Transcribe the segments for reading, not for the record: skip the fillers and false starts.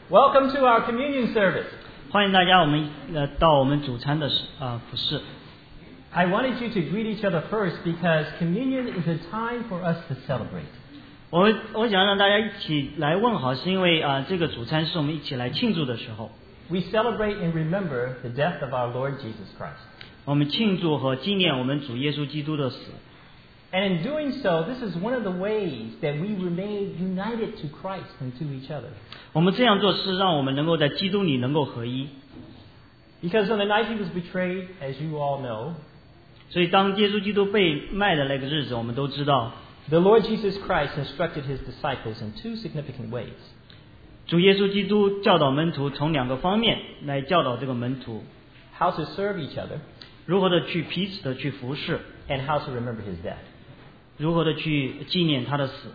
Welcome to our communion service. 欢迎大家，我们到我们主餐的服事。 I wanted you to greet each other first because communion is a time for us to celebrate. 我想让大家一起来问好，是因为这个主餐是我们一起来庆祝的时候。 We celebrate and remember the death of our Lord Jesus Christ. 我们庆祝和纪念我们主耶稣基督的死。 And in doing so, this is one of the ways that we remain united to Christ and to each other. 我们这样做是让我们能够在基督里能够合一。 Because on the night he was betrayed, as you all know, 所以当耶稣基督被卖的那个日子，我们都知道， the Lord Jesus Christ instructed his disciples in two significant ways. 主耶稣基督教导门徒从两个方面来教导这个门徒， How to serve each other 如何的去彼此的去服侍， and how to remember his death. 如何的去纪念他的死。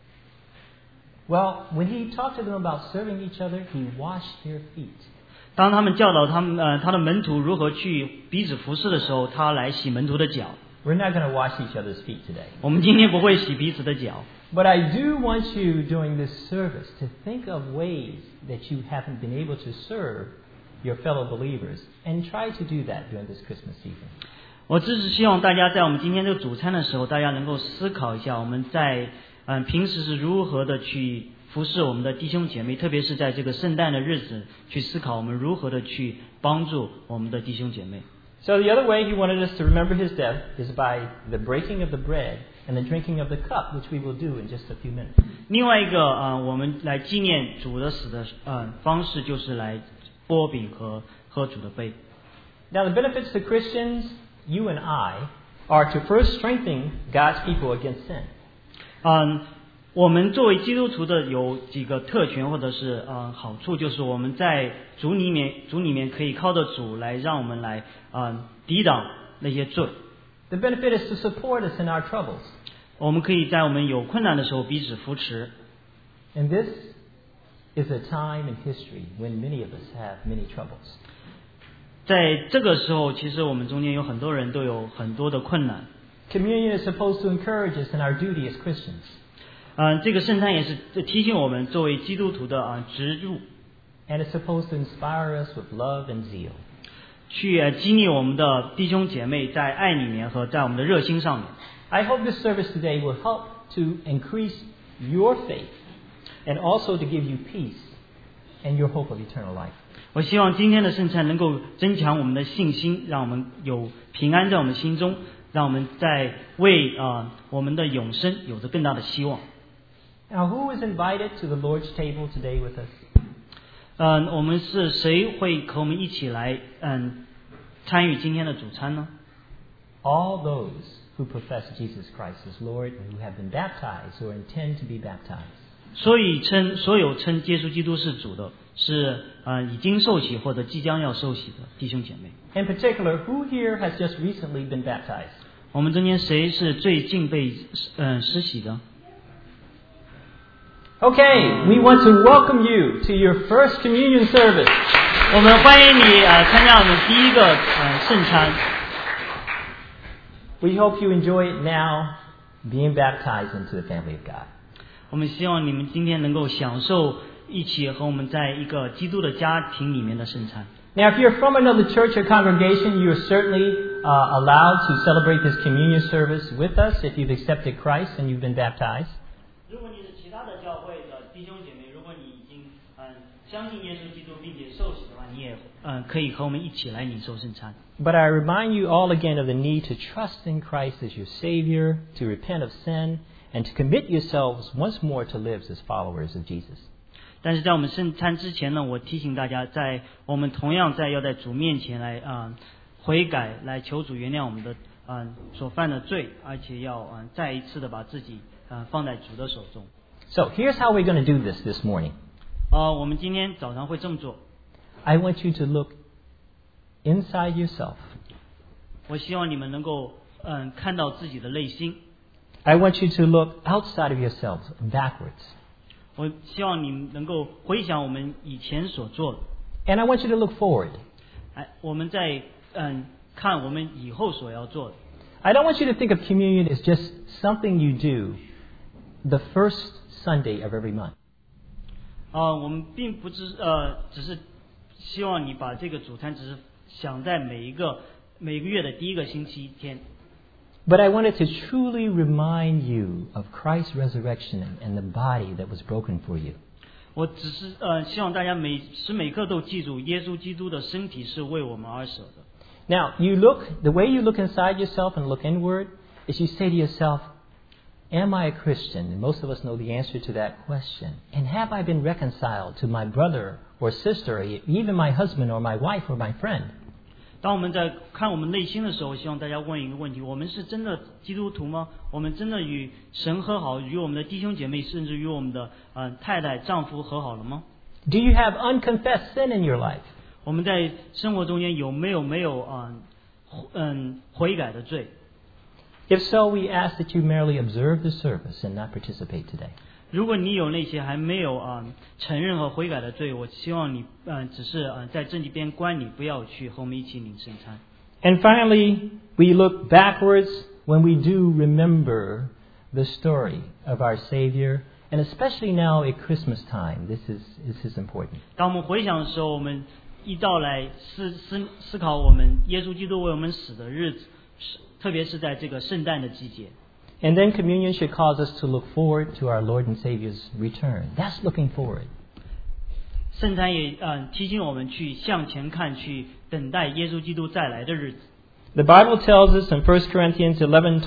Well, when he talked to them about serving each other, he washed their feet. 当他们教导他的门徒如何去彼此服侍的时候，他来洗门徒的脚。 We're not going to wash each other's feet today. 我们今天不会洗彼此的脚， But I do want you during this service to think of ways that you haven't been able to serve your fellow believers and try to do that during this Christmas season. 我只是希望大家在我们今天这个主餐的时候，大家能够思考一下，我们在平时是如何的去服侍我们的弟兄姐妹，特别是在这个圣诞的日子，去思考我们如何的去帮助我们的弟兄姐妹。 So the other way he wanted us to remember his death is by the breaking of the bread and the drinking of the cup, which we will do in just a few minutes. 另外一个我们来纪念主的死的方式，就是来剥饼和喝主的杯。 Now the benefits to Christians, you and I, are to first strengthen God's people against sin. 我们作为基督徒的有几个特权或者是好处，就是我们在主里面可以靠着主来让我们来抵挡那些罪。 The benefit is to support us in our troubles. 我们可以在我们有困难的时候彼此扶持。 And this is a time in history when many of us have many troubles. 在这个时候，其实我们中间有很多人都有很多的困难。 Communion is supposed to encourage us in our duty as Christians. 这个圣餐也是提醒我们作为基督徒的职务， And it's supposed to inspire us with love and zeal. 去激励我们的弟兄姐妹在爱里面和在我们的热心上面。 I hope this service today will help to increase your faith and also to give you peace and your hope of eternal life. 我希望今天的圣餐能够增强我们的信心，让我们有平安在我们心中，让我们在为我们的永生有着更大的希望。 Now, who is invited to the Lord's table today with us? 我们是谁会和我们一起来参与今天的主餐呢？ All those who profess Jesus Christ as Lord and who have been baptized or intend to be baptized. 所有称耶稣基督是主的，是已经受洗或者即将要受洗的弟兄姐妹。 In particular, who here has just recently been baptized? 我们中间谁是最近被施洗的？ Okay, we want to welcome you to your first communion service. 我们欢迎你参加我们第一个圣餐。 We hope you enjoy it now, being baptized into the family of God. 我们希望你们今天能够享受一起和我们在一个基督的家庭里面的圣餐。 Now, if you're from another church or congregation, you are certainly allowed to celebrate this communion service with us if you've accepted Christ and you've been baptized. 如果你是其他的教会的弟兄姐妹，如果你已经相信耶稣基督并且受洗的话，你也可以和我们一起来领受圣餐。 But I remind you all again of the need to trust in Christ as your Savior, to repent of sin, and to commit yourselves once more to live as followers of Jesus. 但是在我们圣餐之前呢，我提醒大家，我们同样要在主面前来悔改，来求主原谅我们的所犯的罪，而且要再一次的把自己放在主的手中。 So here's how we're going to do this morning. 我们今天早上会这么做。 I want you to look inside yourself. 我希望你们能够看到自己的内心。 I want you to look outside of yourselves and backwards. 我希望你们能够回想我们以前所做的。 And I want you to look forward. 我们在看我们以后所要做的。 I don't want you to think of communion as just something you do the first Sunday of every month. 我们并不只是希望你把这个主餐只是想在每个月的第一个星期天。 But I wanted to truly remind you of Christ's resurrection and the body that was broken for you. 我只是希望大家每时每刻都记住，耶稣基督的身体是为我们而舍的。 Now, the way you look inside yourself and look inward is you say to yourself, am I a Christian? And most of us know the answer to that question. And have I been reconciled to my brother or sister, or even my husband or my wife or my friend? 当我们在看我们内心的时候，希望大家问一个问题：我们是真的基督徒吗？我们真的与神和好，与我们的弟兄姐妹，甚至与我们的太太、丈夫和好了吗？ Do you have unconfessed sin in your life? 我们在生活中间有没有悔改的罪？ If so, we ask that you merely observe the service and not participate today. 如果你有那些还没有承认和悔改的罪，我希望你只是在这里边关你，不要去和我们一起领圣餐。 And finally, we look backwards when we do remember the story of our Savior, and especially now at Christmas time, this is important. 当我们回想的时候，我们一到来思考我们耶稣基督为我们死的日子，特别是在这个圣诞的季节。 And then communion should cause us to look forward to our Lord and Savior's return. That's looking forward. 圣餐也提醒我们去向前看，去等待耶稣基督再来的日子。 The Bible tells us in 1 Corinthians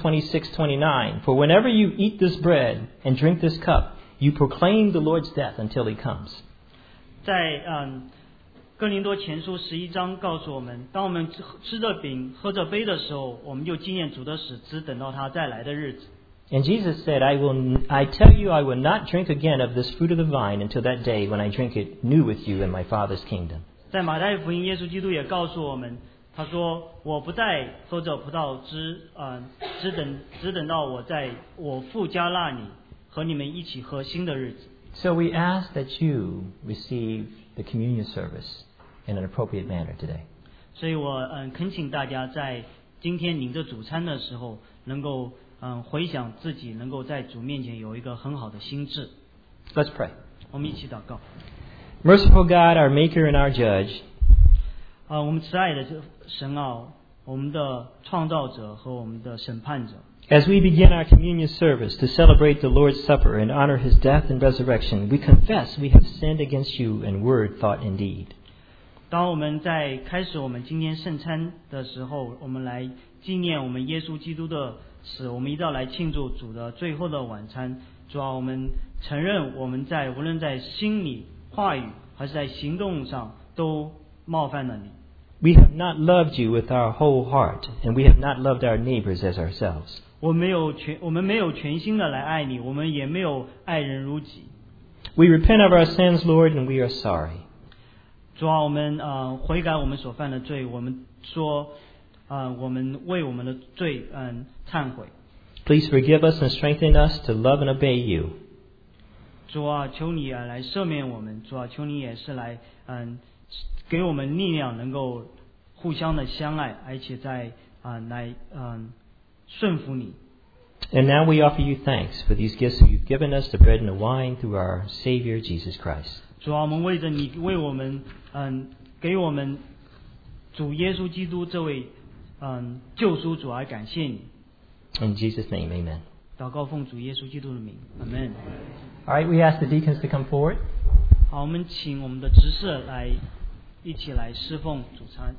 11:26-29, For whenever you eat this bread and drink this cup, you proclaim the Lord's death until He comes. 在哥林多前书11章告诉我们，当我们吃着饼喝着杯的时候，我们就纪念主的死，直等到他再来的日子。 And Jesus said, I tell you, I will not drink again of this fruit of the vine until that day when I drink it new with you in my Father's kingdom. 在马太福音，耶稣基督也告诉我们，他说：“我不再喝着葡萄汁，只等到我在我父家那里和你们一起喝新的日子。” So we ask that you receive the communion service in an appropriate manner today. 所以我恳请大家在今天领着主餐的时候，能够回想自己能够在主面前有一个很好的心智。 Let's pray. 我们一起祷告。 Merciful God, our Maker and our Judge, 我们慈爱的神啊，我们的创造者和我们的审判者。 as we begin our communion service to celebrate the Lord's Supper and honor His death and resurrection, we confess we have sinned against you in word, thought, and deed. 当我们在开始我们今天圣餐的时候，我们来纪念我们耶稣基督的死，我们一道来庆祝主的最后的晚餐。主啊，我们承认我们无论在心里、话语还是在行动上都冒犯了你。 We have not loved you with our whole heart, and we have not loved our neighbors as ourselves. 我们没有全心的来爱你，我们也没有爱人如己。 We repent of our sins, Lord, and we are sorry. 主啊，我们悔改我们所犯的罪，我们说我们为我们的罪忏悔。 Please forgive us and strengthen us to love and obey you. 主啊，求你来赦免我们。主啊，求你也是来给我们力量，能够互相的相爱，而且在来顺服你。 And now we offer you thanks for these gifts you've given us, the bread and the wine, through our Savior, Jesus Christ. 主啊，我们为着你为我们给我们主耶稣基督这位救赎主而感谢你。 In Jesus' name, amen. 祷告奉主耶稣基督的名，阿门。 All right, we ask the deacons to come forward. 好，我们请我们的执事来一起来侍奉主餐。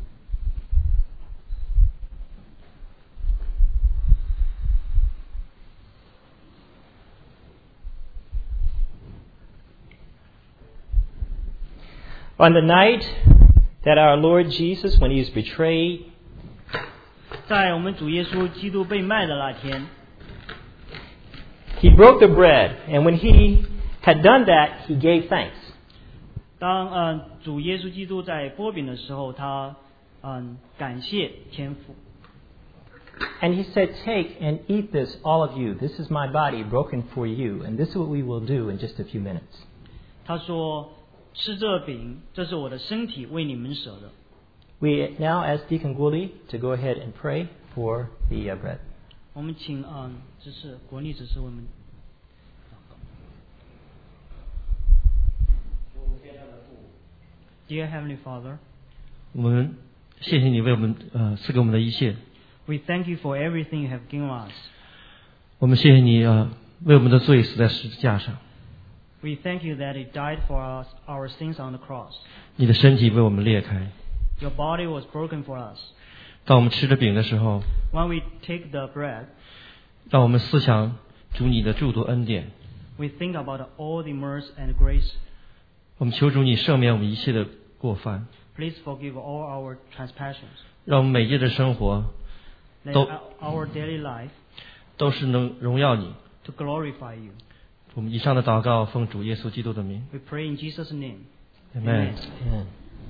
On the night that our Lord Jesus, when He was betrayed, 在我们主耶稣基督被卖的那天， He broke the bread, and when He had done that, He gave thanks. 当主耶稣基督在擘饼的时候，他感谢天父。 And He said, Take and eat this, all of you. This is my body broken for you. And this is what we will do in just a few minutes. 他说：“吃这饼，这是我的身体，为你们舍的。” We now ask Deacon Guli to go ahead and pray for the bread. 我们请执事国立执事为我们祷告。 Dear Heavenly Father, 我们谢谢你为我们赐给我们的一切。 we thank you for everything you have given us. 我们谢谢你为我们的罪死在十字架上。 We thank you that you died for our sins on the cross. 你的身体为我们裂开。 Your body was broken for us. 当我们吃着饼的时候， When we take the bread, 让我们思想主你的诸多恩典。 we think about all the mercy and grace. 我们求主你赦免我们一切的过犯。 Please forgive all our transgressions. 让我们每日的生活 Let 都 our daily life 都是能荣耀你。 to glorify you. 我们以上的祷告奉主耶稣基督的名。 We pray in Jesus' name. Amen. Amen.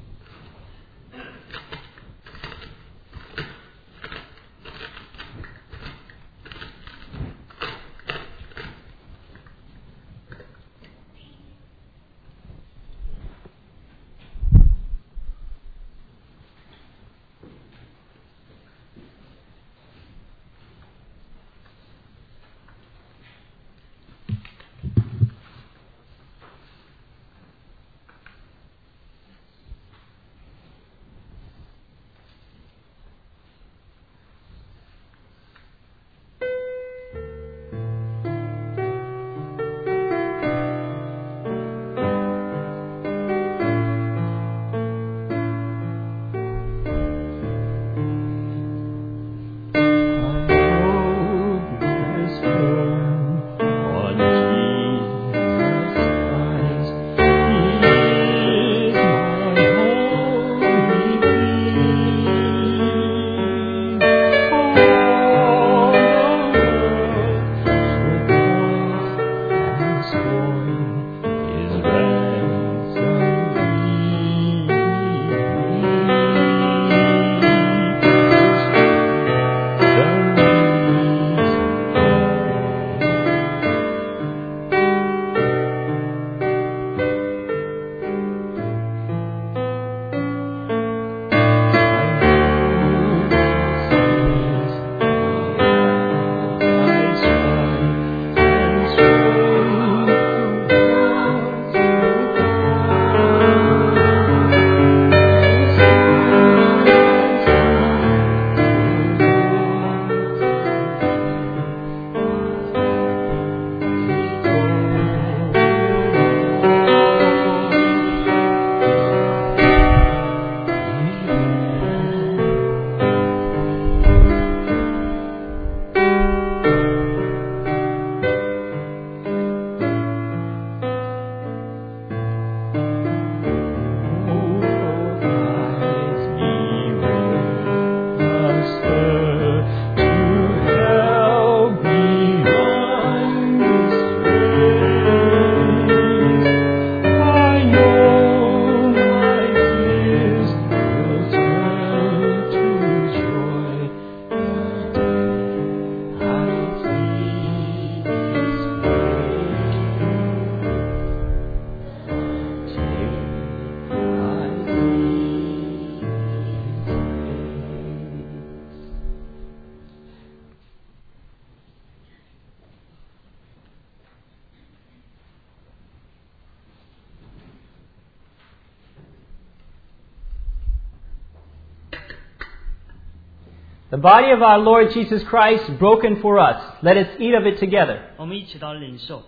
The body of our Lord Jesus Christ broken for us. Let us eat of it together. 我们一起到领受。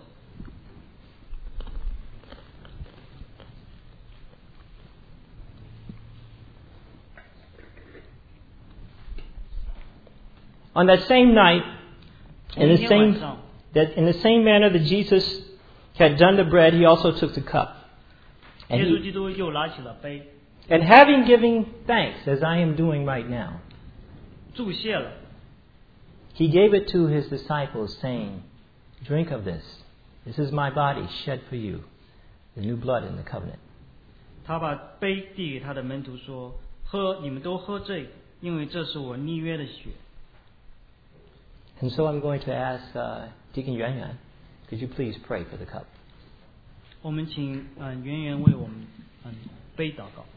On that same night, in 同 the 一天晚 same 上， that in the same manner that Jesus had done the bread, he also took the cup. 耶 And, 稣 he, 基督又拿起了杯， and having given thanks, as I am doing right now, 祝谢了， he gave it to his disciples, saying, "Drink of this. This is my body shed for you, the new blood in the covenant." 他把杯递给他的门徒说：“喝，你们都喝这个，因为这是我立约的血。” And so I'm going to ask Deacon Yuan Yuan, could you please pray for the cup? 我们请圆圆为我们杯祷告。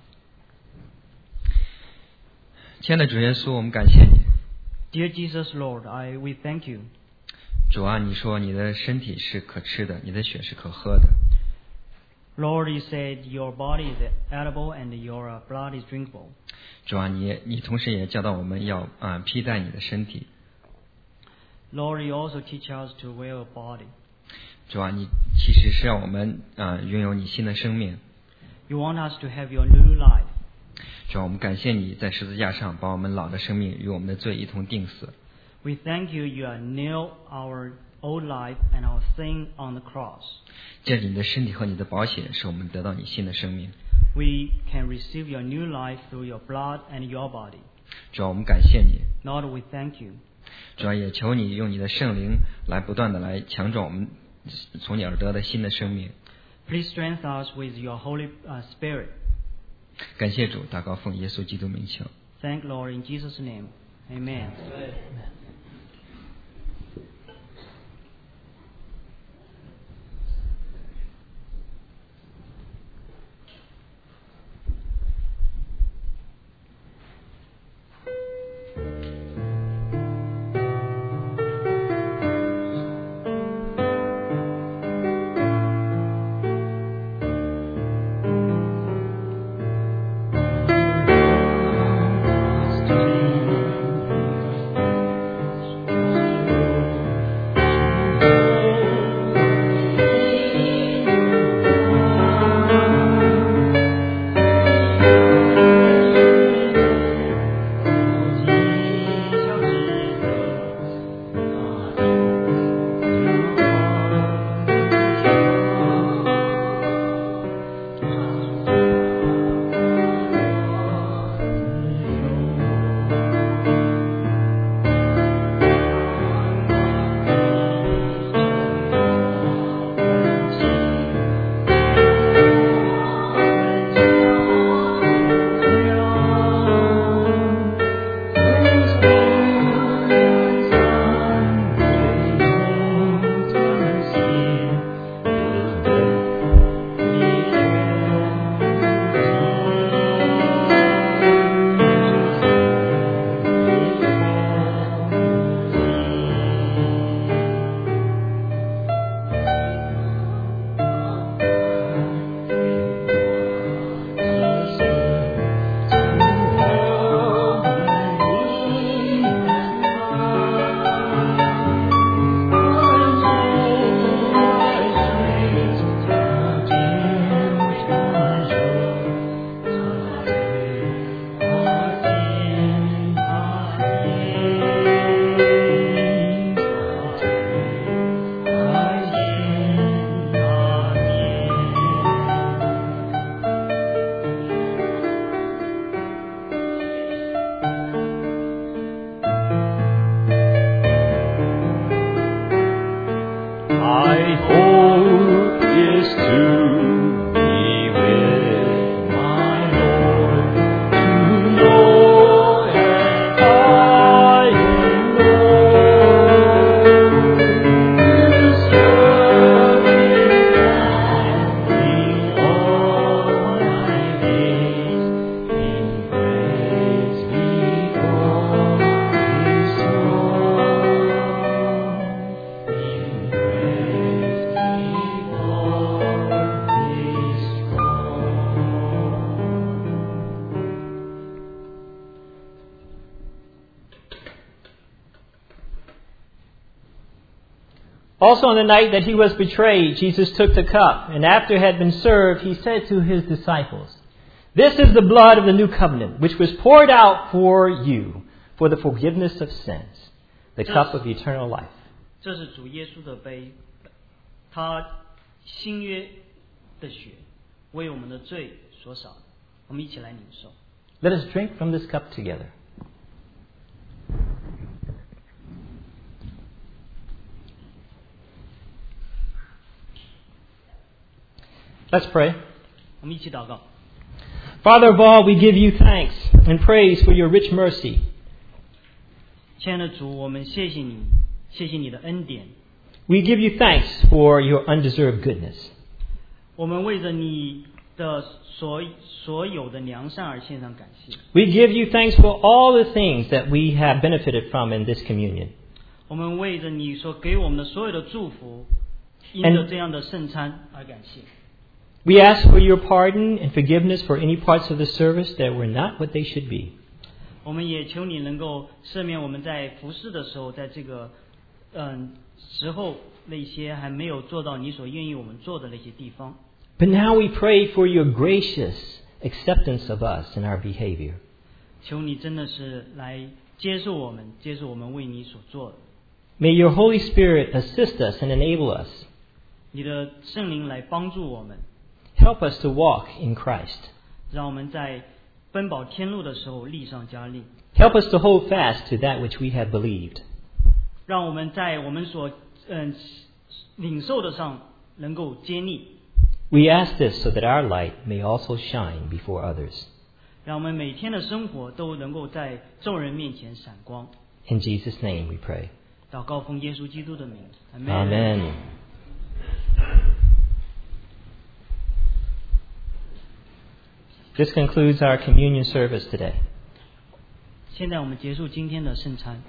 亲爱的主耶稣，我们感谢你。 Dear Jesus Lord, we thank you. 主啊，你说你的身体是可吃的，你的血是可喝的。 Lord, you said your body is edible and your blood is drinkable. 主啊，你同时也教导我们要披戴你的身体。 Lord, you also teach us to wear a body. 主啊，你其实是让我们拥有你新的生命。 You want us to have your new life. 主啊，我们感谢你在十字架上把我们老的生命与我们的罪一同钉死。 We thank you, you are nailed our old life and our sin on the cross. 借着你的身体和你的宝血，使我们得到你新的生命。 We can receive your new life through your blood and your body. 主啊，我们感谢你。 Lord, we thank you. 主啊，也求你用你的圣灵来不断的来强壮我们从你而得的新的生命。 Please strengthen us with your Holy Spirit. 感谢主，祷告奉耶稣基督名求。 Thank Lord in Jesus' name. Amen. Also on the night that he was betrayed, Jesus took the cup, and after it had been served, he said to his disciples, "This is the blood of the new covenant, which was poured out for you for the forgiveness of sins, the cup of eternal life." 这是主耶稣的杯，他新约的血为我们的罪所洒的。我们一起来领受。 Let us drink from this cup together. Let's pray. 我们一起祷告。 Father of all, we give you thanks and praise for your rich mercy. 亲爱的主，我们谢谢你，谢谢你的恩典。 We give you thanks for your undeserved goodness. 我们为着你的所有的良善而献上感谢。 We give you thanks for all the things that we have benefited from in this communion. 我们为着你所给我们的所有的祝福，因着这样的圣餐而感谢。 We ask for your pardon and forgiveness for any parts of the service that were not what they should be. 我们也求你能够赦免我们在服侍的时候，在这个时候那些还没有做到你所愿意我们做的那些地方。 But now we pray for your gracious acceptance of us and our behavior. 求你真的是来接受我们为你所做的。 May your Holy Spirit assist us and enable us. 你的圣灵来帮助我们， Help us to walk in Christ. 让我们在奔跑天路的时候力上加力。 Help us to hold fast to that which we have believed. 让我们在我们所领受的上能够坚立。 We ask this so that our light may also shine before others. 让我们每天的生活都能够在众人面前闪光。 In Jesus' name we pray. 祷告奉耶稣基督的名， Amen. This concludes our communion service today. 现在我们结束今天的圣餐。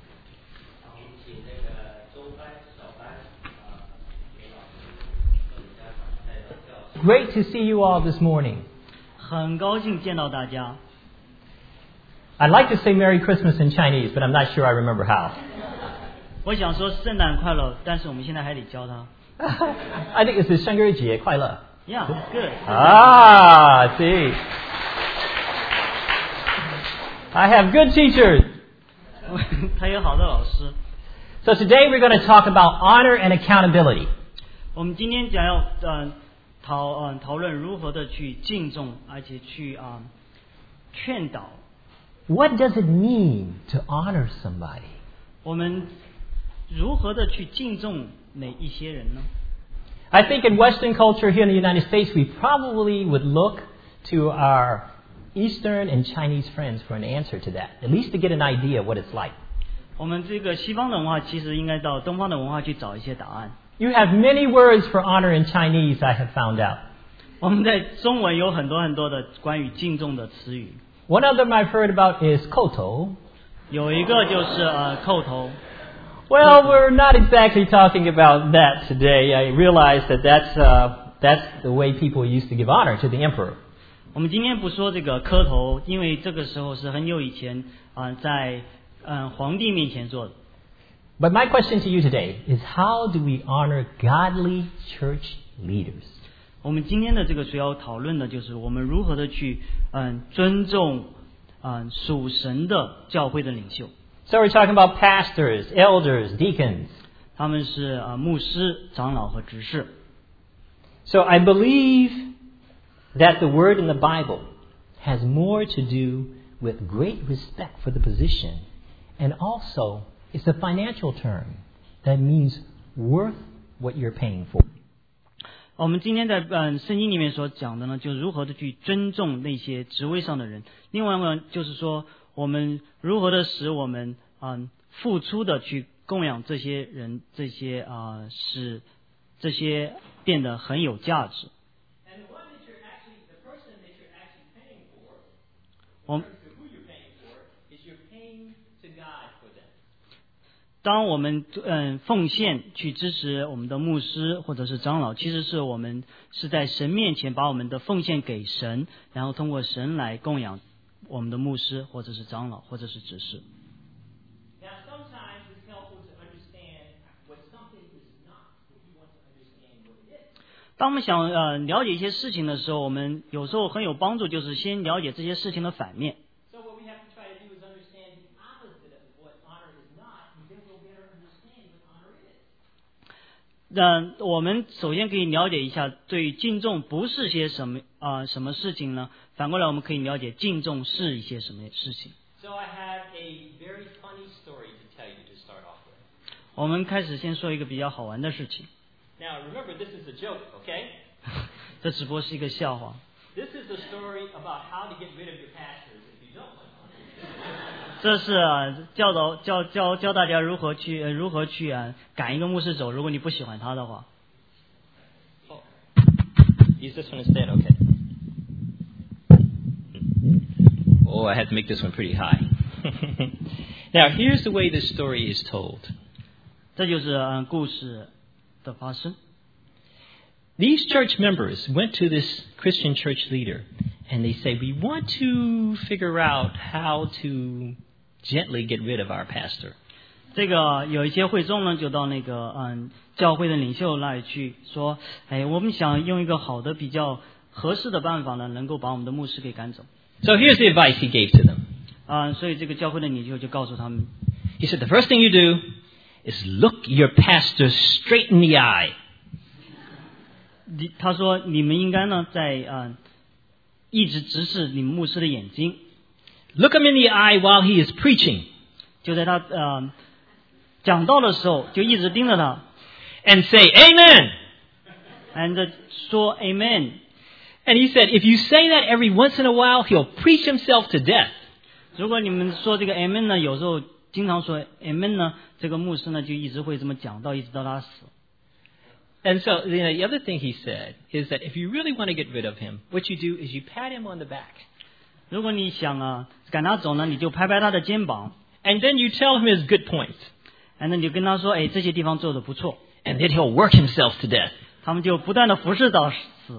Great to see you all this morning. 很高兴见到大家。 I'd like to say Merry Christmas in Chinese, but I'm not sure I remember how. 我想说圣诞快乐，但是我们现在还得教他。 I think this is 圣诞节快乐. Yeah, good. Ah, see. I have good teachers. 他有好的老师。 So today we're going to talk about honor and accountability. 我们今天讲要讨论如何的去敬重，而且去劝导。 What does it mean to honor somebody? 我们如何的去敬重哪一些人呢？ I think in Western culture here in the United States, we probably would look to our Eastern and Chinese friends for an answer to that, at least to get an idea of what it's like. 我们这个西方的文化其实应该到东方的文化去找一些答案。 You have many words for honor in Chinese, I have found out. 我们在中文有很多的关于敬重的词语， One of them I've heard about is koto. 有一个就是叩头。 Well, we're not exactly talking about that today. I realize that that's the way people used to give honor to the emperor. 我们今天不说这个磕头，因为这个时候是很久以前在皇帝面前做的。 But my question to you today is how do we honor godly church leaders? 我们今天的这个主要讨论的就是我们如何的去尊重属神的教会的领袖。 So we're talking about pastors, elders, deacons. 他们是牧师、长老和执事。 So I believe that the word in the Bible has more to do with great respect for the position, and also it's a financial term that means worth what you're paying for. 我们今天在圣经里面所讲的呢，就是如何的去尊重那些职位上的人。另外呢，就是说我们如何的使我们付出的去供养这些人，使这些变得很有价值。当我们奉献去支持我们的牧师或者是长老，其实是我们是在神面前把我们的奉献给神，然后通过神来供养我们的牧师或者是长老或者是执事。当我们想了解一些事情的时候，我们有时候很有帮助，就是先了解这些事情的反面。我们首先可以了解一下，对敬重不是些什么事情呢？反过来，我们可以了解敬重是一些什么事情。我们开始先说一个比较好玩的事情。 Now remember, this is a joke, okay? 这只不过是一个笑话。 This is a story about how to get rid of your pastors if you don't want to. 这是教大家如何去赶一个牧师走，如果你不喜欢他的话。 Use this one instead, okay? Oh, I had to make this one pretty high. Now, here's the way this story is told. 这就是故事的发生。 these church members went to this Christian church leader and they say, we want to figure out how to gently get rid of our pastor. 这个有一些会众呢，就到那个教会的领袖那里去说，我们想用一个好的比较合适的办法呢，能够把我们的牧师给赶走。 So here's the advice he gave to them. 所以这个教会的领袖就告诉他们， He said, the first thing you do is look your pastor straight in the eye. 他说你们应该呢在一直直视你们牧师的眼睛， Look him in the eye while he is preaching. 就在他讲道的时候就一直盯着他 And say, Amen. ，and 说 Amen。 And he said, if you say that every once in a while, he'll preach himself to death. 如果你们说这个 Amen 呢，有时候经常说 Amen 呢，这个牧师呢就一直会这么讲到，一直到他死。 And so the other thing he said is that if you really want to get rid of him, what you do is you pat him on the back. 如果你想赶他走呢，你就拍拍他的肩膀， And then you tell him his good points. 然后你就跟他说，这些地方做得不错， And then he'll work himself to death. 他们就不断的服侍到死。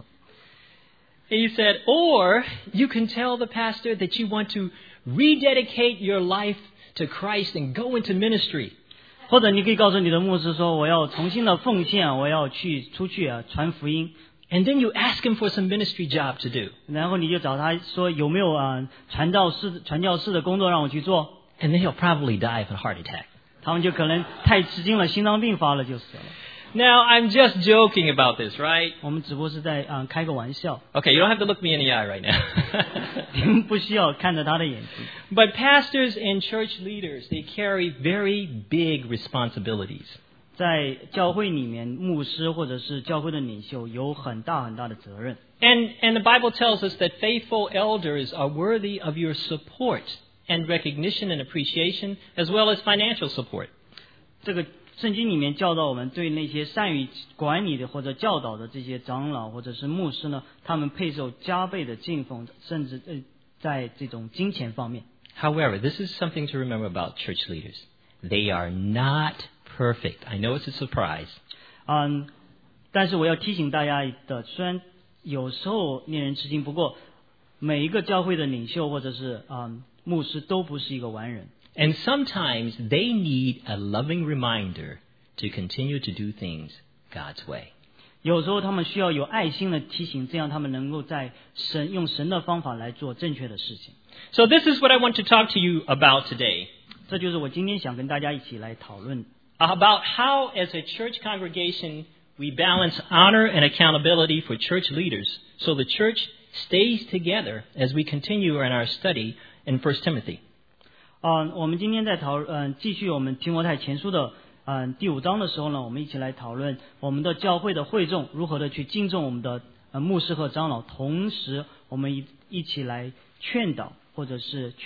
He said, or you can tell the pastor that you want to rededicate your life to Christ and go into ministry. 或者你可以告诉你的牧师说，我要重新的奉献，我要出去传福音。 And then you ask him for some ministry job to do. 然后你就找他说有没有传教士的工作让我去做。 And then he'll probably die of a heart attack. 他们就可能太吃惊了，心脏病发了就死了。 Now, I'm just joking about this, right? 我们只不过是在开个玩笑， Okay, you don't have to look me in the eye right now. 你们不需要看着他的眼睛。 But pastors and church leaders, they carry very big responsibilities. 在教会里面，牧师或者是教会的领袖有很大很大的责任。 And the Bible tells us that faithful elders are worthy of your support and recognition and appreciation, as well as financial support. 这个圣经里面教导我们，对那些善于管理的或者教导的这些长老或者是牧师呢，他们配受加倍的敬奉，甚至在这种金钱方面。 However, this is something to remember about church leaders. They are not perfect. I know it's a surprise. 但是我要提醒大家的，虽然有时候令人吃惊，不过每一个教会的领袖或者是牧师都不是一个完人。 And sometimes they need a loving reminder to continue to do things God's way. 有时候他们需要有爱心的提醒，这样他们能够用神的方法来做正确的事情。 So this is what I want to talk to you about today. 这就是我今天想跟大家一起来讨论 About how, as a church congregation, we balance honor and accountability for church leaders so the church stays together as we continue in our study in 1 Timothy. 我们今天在继续我们提摩太前书的第5章的时候呢，我们一起来讨论我们的教会的会众如何的去敬重我们的牧师和长老，同时我们一起来劝导或者是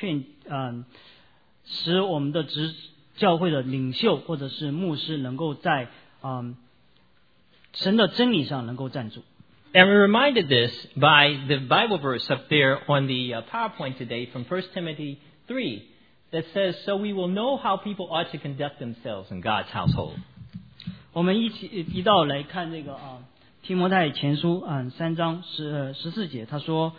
使我们的教会的领袖或者是牧师能够在神的真理上能够站住。 And we're reminded this by the Bible verse up there on the PowerPoint today from 1 Timothy 3 that says, so we will know how people ought to conduct themselves in God's household. 我们一道来看这个提摩太前书3章14节，他说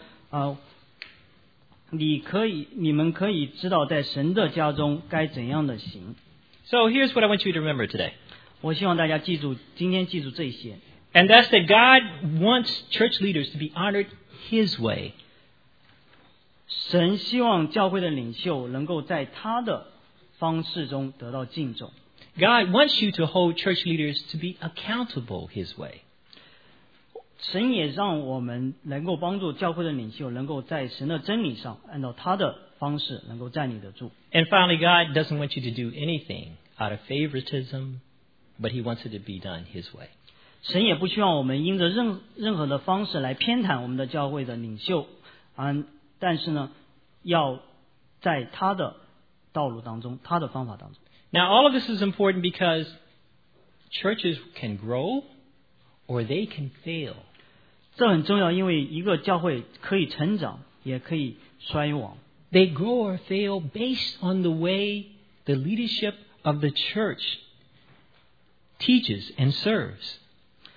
你们可以知道在神的家中该怎样的行。 So here's what I want you to remember today. 我希望大家今天记住这些。 And that's that God wants church leaders to be honored His way. 神希望教会的领袖能够在他的方式中得到敬重。 God wants you to hold church leaders to be accountable His way. 神也让我们能够帮助教会的领袖能够在神的真理上按照他的方式能够站立得住。 And finally, God doesn't want you to do anything out of favoritism, but He wants it to be done His way. 神也不希望我们因着任何的方式来偏袒我们的教会的领袖，但是呢，要在他的道路当中，他的方法当中。 Now, all of this is important because churches can grow or they can fail. 这很重要，因为一个教会可以成长，也可以衰亡。 They grow or fail based on the way the leadership of the church teaches and serves.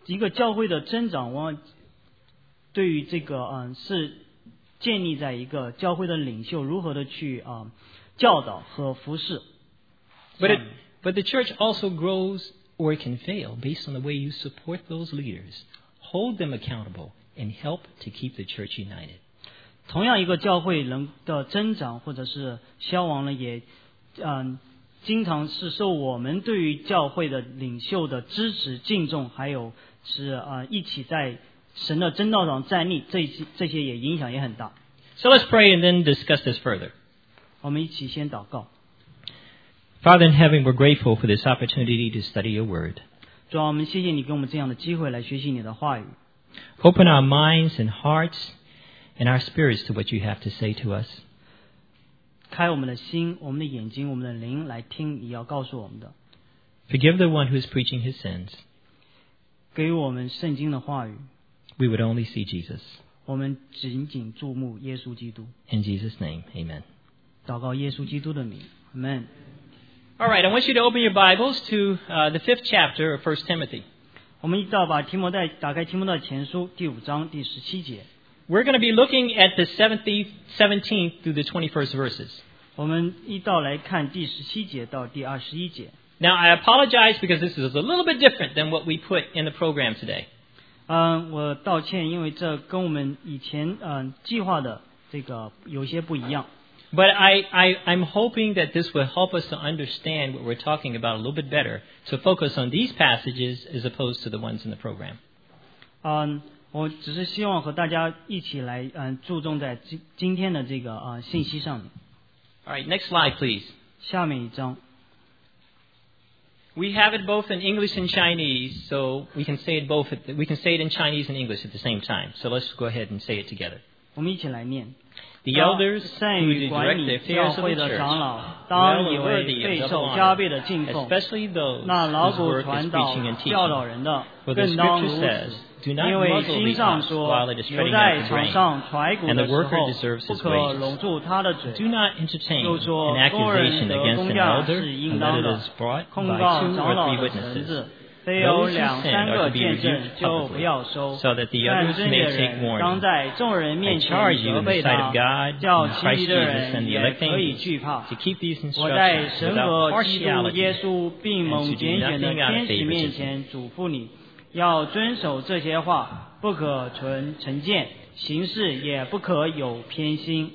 一个教会的增长，往往对于这个是建立在一个教会的领袖如何的去教导和服侍。 But the church also grows or it can fail based on the way you support those leaders, hold them accountable, and help to keep the church united. 同样一个教会人的增长或者是消亡呢，也经常是受我们对于教会的领袖的支持敬重，还有是一起在神的真道上站立，这些也影响也很大。 So let's pray and then discuss this further. 我们一起先祷告。 Father in heaven, we're grateful for this opportunity to study your word. 主啊，我们谢谢你给我们这样的机会来学习你的话语。 Open our minds and hearts and our spirits to what you have to say to us. 开我们的心、我们的眼睛、我们的灵来听你要告诉我们的。 Forgive the one who is preaching his sins. 给我们圣经的话语。 We would only see Jesus. 我们紧紧注目耶稣基督。 In Jesus' name, amen. 祷告耶稣基督的名 ，Amen。 All right, I want you to open your Bibles to the 5th chapter of 1 Timothy. 我们一道把提摩太打开提摩太前书第5章第17节。 We're going to be looking at the 17th through the 21st verses. 我们一道来看第17节到第21节。 Now, I apologize because this is a little bit different than what we put in the program today. 我道歉，因为这跟我们以前计划的这个有些不一样。 But I'm hoping that this will help us to understand what we're talking about a little bit better, to focus on these passages as opposed to the ones in the program. 我只是希望和大家一起来注重在今天的这个信息上面。 All right, next slide, please. 下面一章。 We have it both in English and Chinese, so we can say it both. We can say it in Chinese and English at the same time. So let's go ahead and say it together. 我们一起来念。 The elders 善 who 于 direct 管 the 理 affairs 教 of 会 the 的 church 长老， well 当以 worthy 为 of 备 double 受 honor, 加倍的敬奉。 especially those 那劳 whose 苦 work is 传导 preaching and 教导 teaching. 人的 For the 更当 Scripture 如 says, 此， "Do not 因为 muzzle 经 the 上 ox 说 while it is 牛 treading 在 out the 场 grain, 上揣谷 and 的 the 时 worker 候， deserves 不 his 可 wages." 拢住他的嘴。 Do not entertain 又说 an 工人 accusation 得 against 工 an 价 elder 是应 unless 当 it 的 is，brought 控 by 告 2 长 or 老 3 的绳 witnesses. 子，非有 Those who 2、3 sin are 个 to be 见证 rebuked 就不 publicly, 要收。 so that the 但 others 真 may 的 take 人当 warning. 在众人 I 面前 charge you 责 in the 备 sight of 他， God 叫 and 其 Christ 余的 Jesus 人 and the 也 elect 可以 angels 惧怕。 to keep these 我在 instructions 神 without 和基督 partiality 耶稣并 and 蒙 to do 拣选的 nothing out of 天使面 favoritism. 前嘱咐你，要遵守这些话，不可存成见，行事也不可有偏心。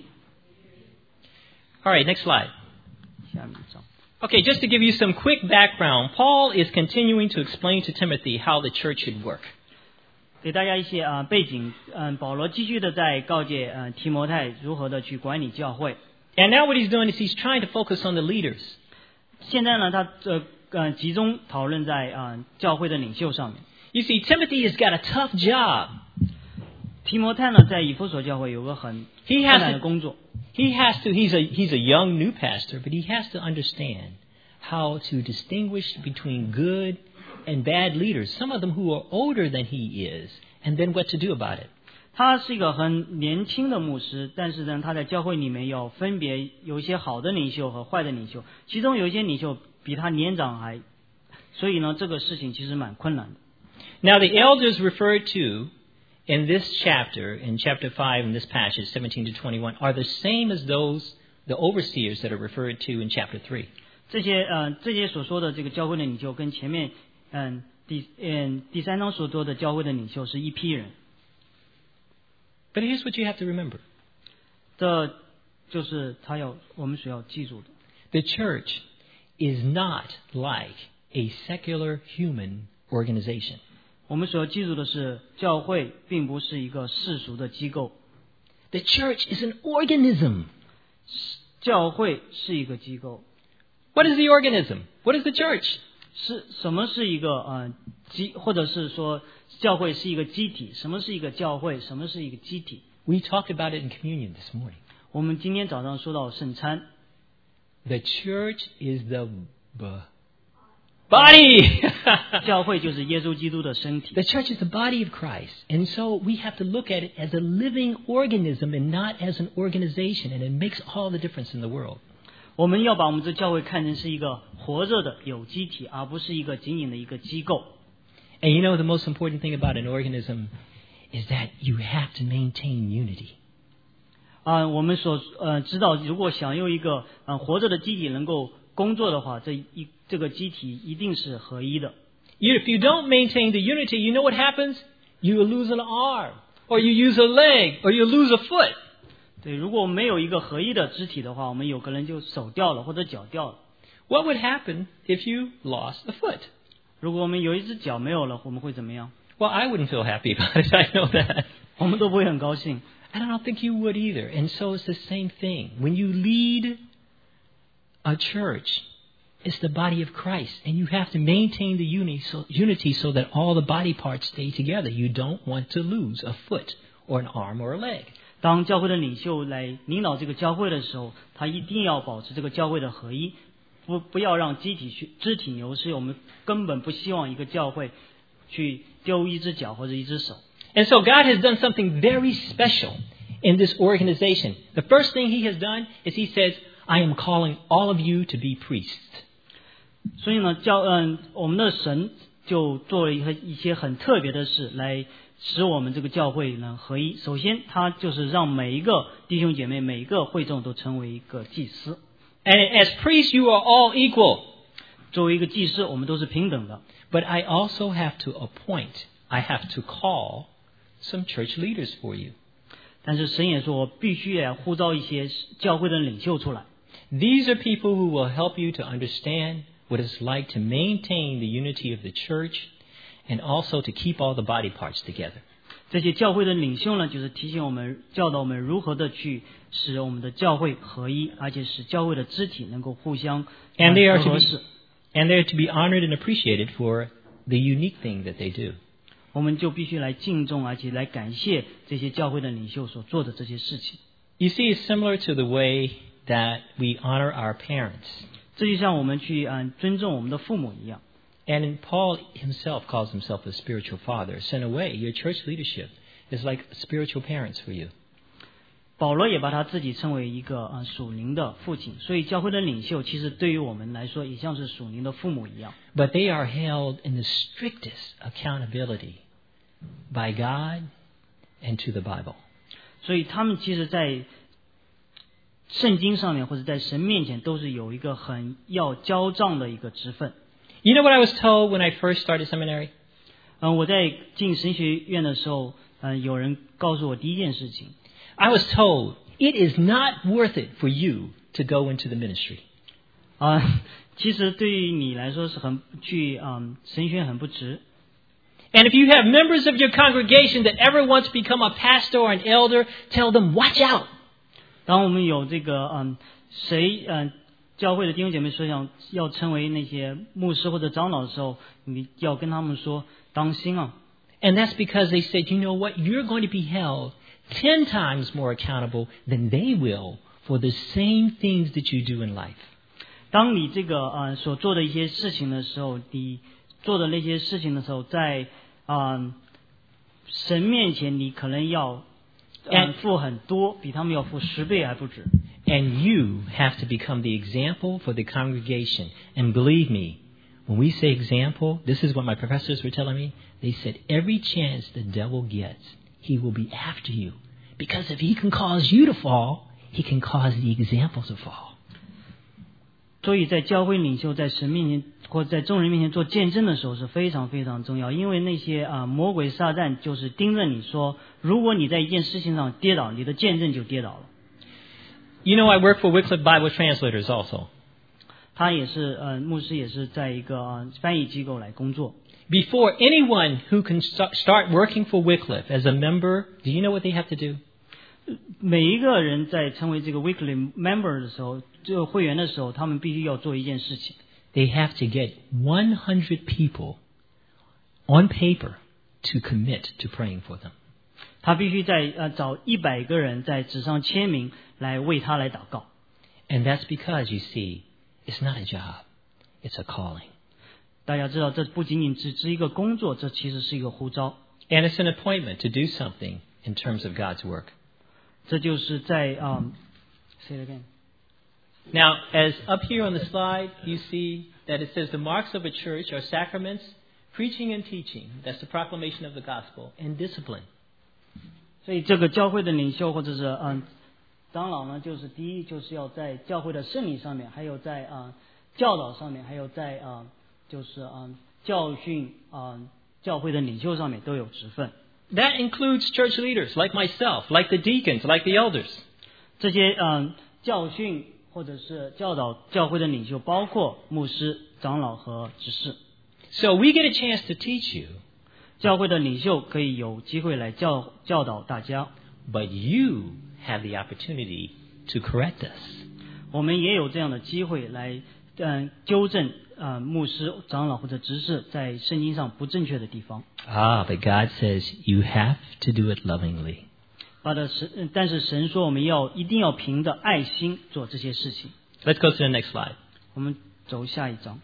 All right, next slide. 下面一章。 Okay, just to give you some quick background, Paul is continuing to explain to Timothy how the church should work. 给大家一些背景，保罗继续的在告诫提摩太如何的去管理教会。 And now what he's doing is he's trying to focus on the leaders. 现在呢，他集中讨论在教会的領袖上面。 You see, Timothy has got a tough job. 提摩太呢，在以弗所教会有个很 He 困 has 难的 to, 工作。 he's a young new pastor, but he has to understand how to distinguish between good and bad leaders, some of them who are older than he is, and then what to do about it. 他是一个很年轻的牧师，但是呢，他在教会里面要分别有一些好的领袖和坏的领袖，其中有一些领袖比他年长还，所以呢，这个事情其实蛮困难的。 Now, the elders referred to in this chapter, in chapter 5 in this passage, 17 to 21, are the same as the overseers that are referred to in chapter 3. 这些所说的这个教会的领袖，跟前面第3章所说的教会的领袖是一批人。 But here's what you have to remember. 这就是我们所要记住的。 The church is not like a secular human organization. 我们所要记住的是，教会并不是一个世俗的机构， The church is an organism. 教会是一个机构。 What is the organism? What is the church? 什么是一个或者是说教会是一个机体？什么是一个教会？什么是一个机体？ We talked about it in communion this morning. 我们今天早上说到圣餐。 The church is the body. 教会就是耶稣基督的身体。 The church is the body of Christ. And so we have to look at it as a living organism and not as an organization. And it makes all the difference in the world. 我们要把我们这教会看成是一个活着的有机体，而不是一个仅仅的一个机构。 And you know the most important thing about an organism is that you have to maintain unity. 我们所知道，如果想用一个活着的机体能够工作的话，这个机体一定是合一的。 If you don't maintain the unity, you know what happens? You will lose an arm, or you use a leg, or you lose a foot. 对，如果我们没有一个合一的肢体的话，我们有可能就手掉了或者脚掉了。 What would happen if you lost a foot? 如果我们有一只脚没有了，我们会怎么样？ Well, I wouldn't feel happy about it. I know that. 我们都不会很高兴。 And I don't think you would either. And so it's the same thing. When you lead a church, it's the body of Christ. And you have to maintain the unity so that all the body parts stay together. You don't want to lose a foot or an arm or a leg. 当教会的领袖来领导这个教会的时候，他一定要保持这个教会的合一，不要让肢体流失。我们根本不希望一个教会去丢一只脚或者一只手。 And so God has done something very special in this organization. The first thing He has done is He says, I am calling all of you to be priests. 所以呢，我们的神就做了一些很特别的事，来使我们这个教会呢合一。首先，他就是让每一个弟兄姐妹、每一个会众都成为一个祭司。 And as priests, you are all equal. 作为一个祭司，我们都是平等的。 But I also have to I have to call some church leaders for you. 但是神也说，我必须要呼召一些教会的领袖出来。 These are people who will help you to understand what it's like to maintain the unity of the church and also to keep all the body parts together. 这些教会的领袖呢，就是提醒我们、教导我们如何的去使我们的教会合一，而且使教会的肢体能够互相合适。 And they are to be honored and appreciated for the unique thing that they do. 我们就必须来敬重，而且来感谢这些教会的领袖所做的这些事情。 You see, it's similar to the way that we honor our parents. 这就像我们去尊重我们的父母一样。 And Paul himself calls himself a spiritual father. So in a way, your church leadership is like spiritual parents for you. 保罗也把他自己称为一个属灵的父亲，所以教会的领袖其实对于我们来说也像是属灵的父母一样。 But they are held in the strictest accountability by God and to the Bible. 所以他们其实在圣经上面或者在神面前都是有一个很要交账的一个职分。 You know what I was told when I first started seminary? 我在进神学院的时候，有人告诉我第一件事情。 I was told it is not worth it for you to go into the ministry. 其实对于你来说是去神学院很不值。 And if you have members of your congregation that ever want to become a pastor or an elder, tell them, watch out. 当我们有这个教会的弟兄姐妹说要成为那些牧师或者长老的时候，你要跟他们说当心啊。 And that's because they said, you know what, you're going to be held 10 times more accountable than they will for the same things that you do in life. 当你这个所做的一些事情的时候，你做的那些事情的时候，在神面前你可能要付很多，比他们要付10倍还不止。 And you have to become the example for the congregation. And believe me, when we say example, this is what my professors were telling me. They said every chance the devil gets, he will be after you. Because if he can cause you to fall, he can cause the example to fall. 所以在教会领袖在神面前或者在众人面前做见证的时候是非常非常重要，因为那些魔鬼撒旦就是盯着你说，如果你在一件事情上跌倒，你的见证就跌倒了。 You know, I work for Wycliffe Bible Translators also. 他也是牧师，也是在一个翻译机构来工作。 Before anyone who can start working for Wycliffe as a member, do you know what they have to do? 每一个人在成为这个 Wycliffe member 的时候，这个会员的时候，他们必须要做一件事情。 They have to get 100 people on paper to commit to praying for them. 他必须在找100个人在纸上签名来为他来祷告。 And that's because, you see, it's not a job, it's a calling. 大家知道，这不仅仅只是一个工作，这其实是一个呼召。 And it's an appointment to do something in terms of God's work. 这就是在say it again. Now, as up here on the slide, you see that it says the marks of a church are sacraments, preaching and teaching, that's the proclamation of the gospel, and discipline. 所以这个教会的领袖或者是长老呢，就是第一就是要在教会的圣礼上面，还有在教导上面，还有在教训教会的领袖上面都有职分。 That includes church leaders like myself, like the deacons, like the elders. 这些教训或者是教导教会的领袖，包括牧师、长老和执事。 So we get a chance to teach you. 教会的领袖可以有机会来教导大家。 But you have the opportunity to correct us. 我们也有这样的机会来纠正牧师、长老或者执事在圣经上不正确的地方。 But God says you have to do it lovingly. 但是神说我们一定要凭着爱心做这些事情。 Let's go to the next slide. 我们走下一章。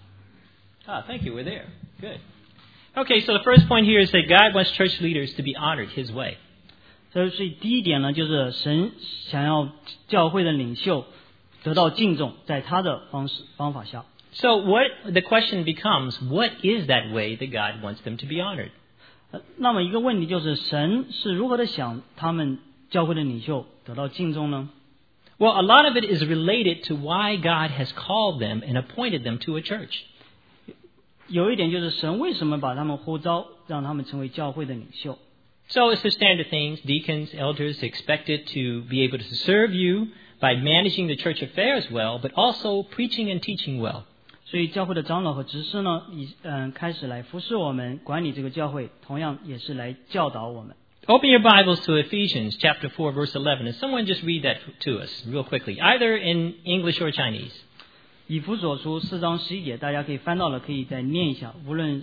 Thank you. We're there. Good. Okay, so the first point here is that God wants church leaders to be honored His way. 所以第一点呢，就是神想要教会的领袖得到敬重，在他的方法下。 So the question becomes, what is that way that God wants them to be honored? 那么一个问题就是，神是如何的想他们教会的领袖得到敬重呢？ Well, a lot of it is related to why God has called them and appointed them to a church. 有一点就是神为什么把他们呼召，让他们成为教会的领袖。 So it's the standard things. Deacons, elders expected to be able to serve you by managing the church affairs well, but also preaching and teaching well. 所以教会的长老和执事呢，开始来服侍我们，管理这个教会，同样也是来教导我们。 Open your Bibles to Ephesians chapter 4, verse 11, and someone just read that to us real quickly, either in English or Chinese. 以弗所书4章11节，大家可以翻到了，可以再念一下。无论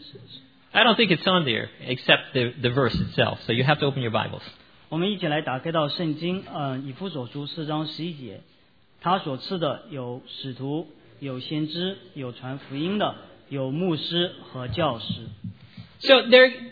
I don't think it's on there except the verse itself, so you have to open your Bibles. 我们一起来打开到圣经，以弗所书4章11节，他所赐的有使徒，有先知，有传福音的，有牧师和教师。 So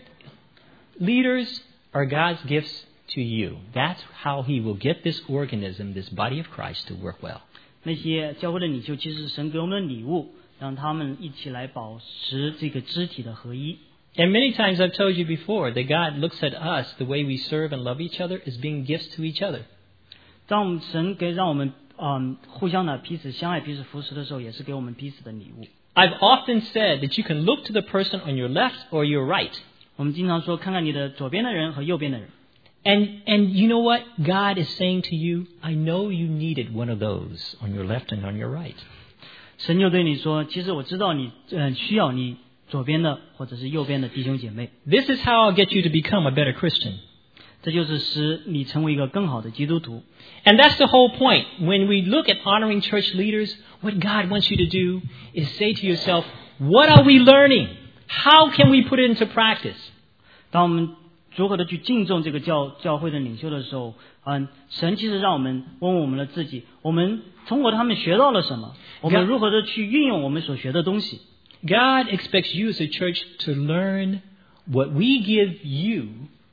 leaders are God's gifts to you. That's how He will get this organism, this body of Christ, to work well. 那些教会的领袖其实是神给我们的礼物，让他们一起来保持这个肢体的合一。 And many times I've told you before that God looks at us, the way we serve and love each other, as being gifts to each other. 当神让我们互相的彼此相爱、彼此扶持的时候，也是给我们彼此的礼物。 I've often said that you can look to the person on your left or your right. 我们经常说，看看你的左边的人和右边的人。 And you know what? God is saying to you, I know you needed one of those on your left and on your right. 神就对你说，其实我知道你需要你左边的或者是右边的弟兄姐妹。 This is how I'll get you to become a better Christian. 这就是使你成为一个更好的基督徒。 And that's the whole point. When we look at honoring church leaders, what God wants you to do is say to yourself, what are we learning? How can we put it into practice? 当我们如何的去敬重这个教会的领袖的时候，神其实让我们问问我们的自己，我们通过他们学到了什么？我们如何的去运用我们所学的东西？ God expects you as a church to learn what we give you,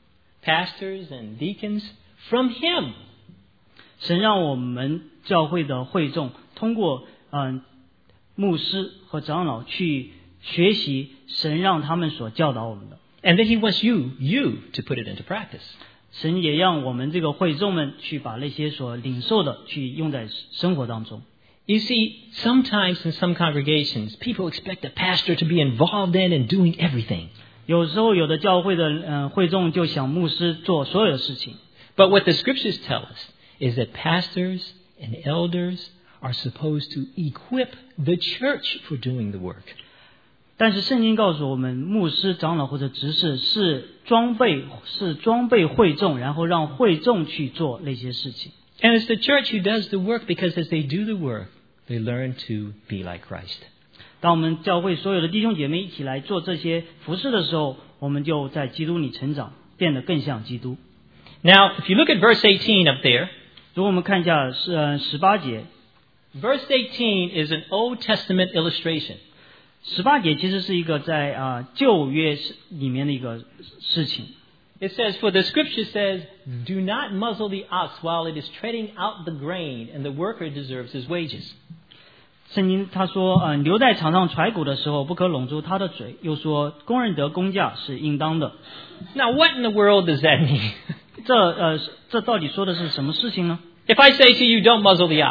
pastors and deacons, from Him. 神让我们教会的会众通过牧师和长老去学习神让他们所教导我们的。 And then He wants you to put it into practice. 神也让我们这个会众们去把那些所领受的去用在生活当中。 You see, sometimes in some congregations, people expect the pastor to be involved in and doing everything. 有时候有的教会的会众就想牧师做所有的事情。 But what the scriptures tell us is that pastors and elders are supposed to equip the church for doing the work. 但是圣经告诉我们，牧师、长老或者执事是装备会众，然后让会众去做那些事情。 And it's the church who does the work because as they do the work, they learn to be like Christ. 当我们教会所有的弟兄姐妹一起来做这些服事的时候，我们就在基督里成长，变得更像基督。 Now, if you look at verse 18 up there, 如果我们看一下18节 verse 18 is an Old Testament illustration. 18节其实是一个在旧约里面的一个事情。 It says, for the scripture says, do not muzzle the ox while it is treading out the grain, and the worker deserves his wages. 圣经他说，牛在场上踹鼓的时候，不可拢住他的嘴，又说工人得工价是应当的。 Now, what in the world does that mean? 这到底说的是什么事情呢？ If I say to you, don't muzzle the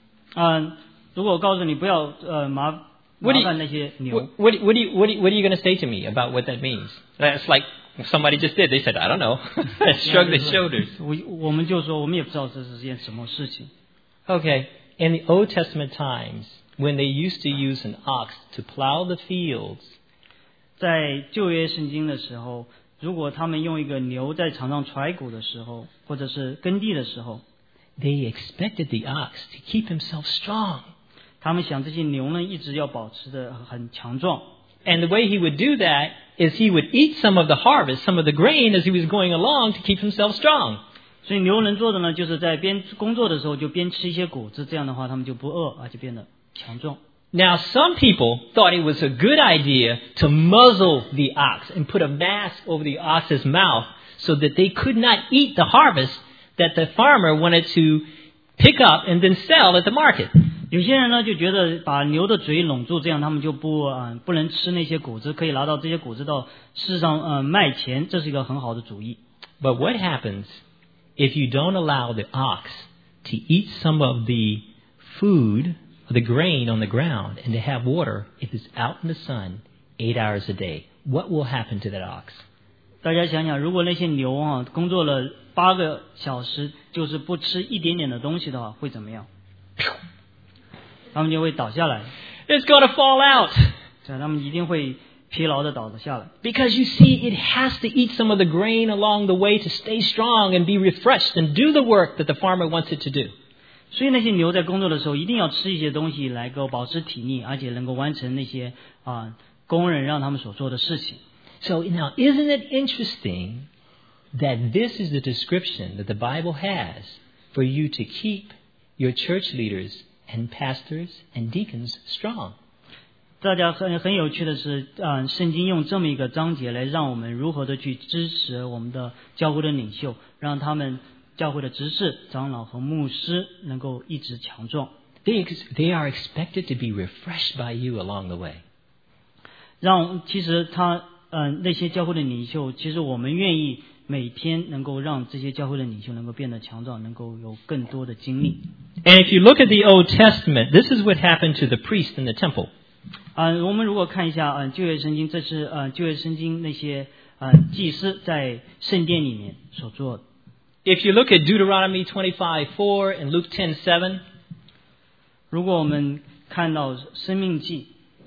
ox, 如果我告诉你不要麻烦那些牛， what are you going to say to me about what that means? That's like somebody just did. They said, I don't know. Shrug their shoulders. 我们就说我们也不知道这是件什么事情。 Okay, in the Old Testament times, when they used to use an ox to plow the fields, 在旧约圣经的时候，如果他们用一个牛在场上踹鼓的时候，或者是耕地的时候， they expected the ox to keep himself strong. 他们想这些牛呢一直要保持的很强壮。 And the way he would do that is he would eat some of the harvest, some of the grain as he was going along to keep himself strong. 所以牛能做的呢，就是在边工作的时候就边吃一些谷子，这样的话他们就不饿，而且变得强壮。 Now, some people thought it was a good idea to muzzle the ox and put a mask over the ox's mouth so that they could not eat the harvest that the farmer wanted to pick up and then sell at the market. 有些人呢就觉得把牛的嘴拢住，这样他们就不能吃那些谷子，可以拿到这些谷子到市上卖钱，这是一个很好的主意。 But what happens if you don't allow the ox to eat some of the food, the grain on the ground, and to have water if it's out in the sun 8 hours a day? What will happen to that ox? 大家想想，如果那些牛工作了8个小时，就是不吃一点点的东西的话，会怎么样？他们就会倒下来， It's going to fall out. 他们一定会疲劳的倒下来。 Because you see, it has to eat some of the grain along the way to stay strong and be refreshed and do the work that the farmer wants it to do. 所以那些牛在工作的时候，一定要吃一些东西来够保持体力，而且能够完成那些工人让他们所做的事情。 So now, isn't it interesting that this is the description that the Bible has for you to keep your church leaders and pastors and deacons strong? 大家很有趣的是，圣经用这么一个章节来让我们如何的去支持我们的教会的领袖，让他们教会的执事、长老和牧师能够一直强壮。 They are expected to be refreshed by you along the way. 其实那些教会的领袖，其实我们愿意每天能够让这些教会的领袖能够变得强壮，能够有更多的经历。 And if you look at the Old Testament, this is what happened to the priest in the temple. 我们如果看一下旧约圣经，这是旧约圣经那些祭司在圣殿里面所做的。 If you look at Deuteronomy 25:4 and Luke 10:7, 如果我们看到申命记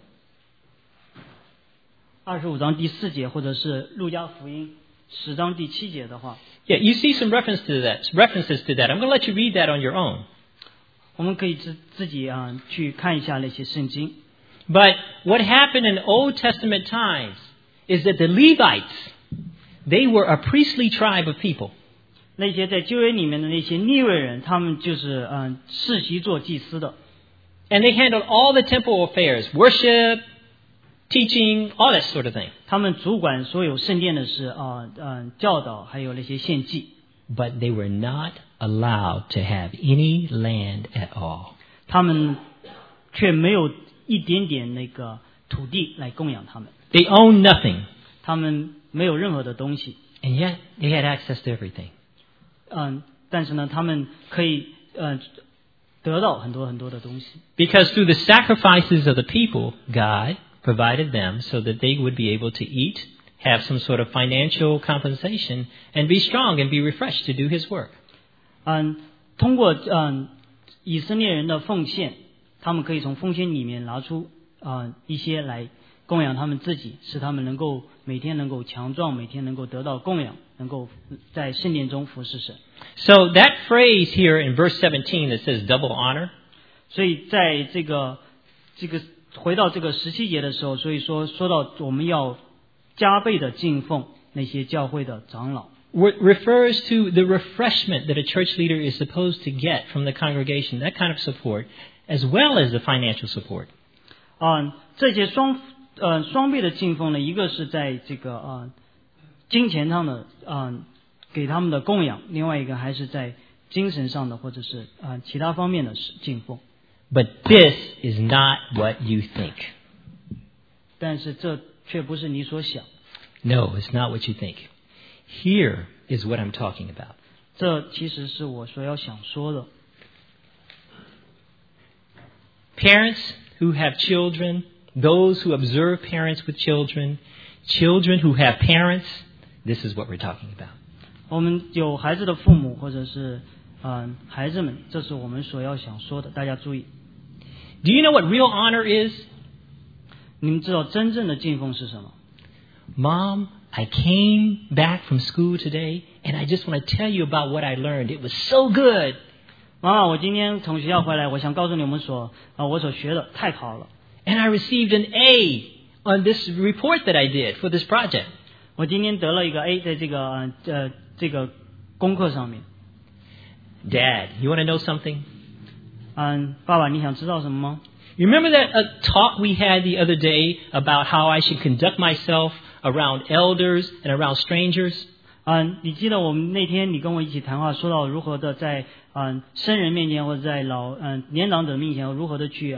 25章第4节，或者是路加福音10章第7节的话， yeah, you see some references to that. I'm going to let you read that on your own. 我们可以自己去看一下那些圣经。 But what happened in Old Testament times is that the Levites, they were a priestly tribe of people. 那些在旧约里面的那些利未人，他们就是世袭做祭司的。 And they handled all the temple affairs, worship, teaching, all that sort of thing. 他们主管所有圣殿的事教导，还有那些献祭。 But they were not allowed to have any land at all. 他们却没有一点点那个土地来供养他们。 They owned nothing. 他们没有任何的东西。 And yet they had access to everything. 但是呢，他们可以得到很多很多的东西。 Because through the sacrifices of the people, God provided them so that they would be able to eat, have some sort of financial compensation, and be strong and be refreshed to do His work. 通过以色列人的奉献，他们可以从奉献里面拿出一些来供养他们自己，使他们能够每天能够强壮，每天能够得到供养，能够在圣殿中服侍神。 So that phrase here in verse 17 that says double honor, 所以在这个回到这个17节的时候，所以说到我们要加倍的敬奉那些教会的长老。 refers to the refreshment that a church leader is supposed to get from the congregation, that kind of support, as well as the financial support. 这些双倍的敬奉呢，一个是在这个金钱上的给他们的供养，另外一个还是在精神上的或者是其他方面的敬奉。 But this is not what you think. 但是这却不是你所想， No, it's not what you think. Here is what I'm talking about. 这其实是我所要想说的。 Parents who have children, those who observe parents with children, children who have parents, this is what we're talking about. 我们有孩子的父母或者是孩子们，这是我们所要想说的。大家注意， Do you know what real honor is? 你们知道真正的敬奉是什么？ Mom, I came back from school today, and I just want to tell you about what I learned. It was so good. 妈妈，我今天从学校回来，我想告诉你我所学的太好了。 And I received an A on this report that I did for this project. 我今天得了一个 A 在这个功课上面。 Dad, you want to know something? 爸爸，你想知道什么吗？ You remember that talk we had the other day about how I should conduct myself around elders and around strangers? 你记得我们那天你跟我一起谈话，说到如何的在生人面前或者在年长者面前如何的去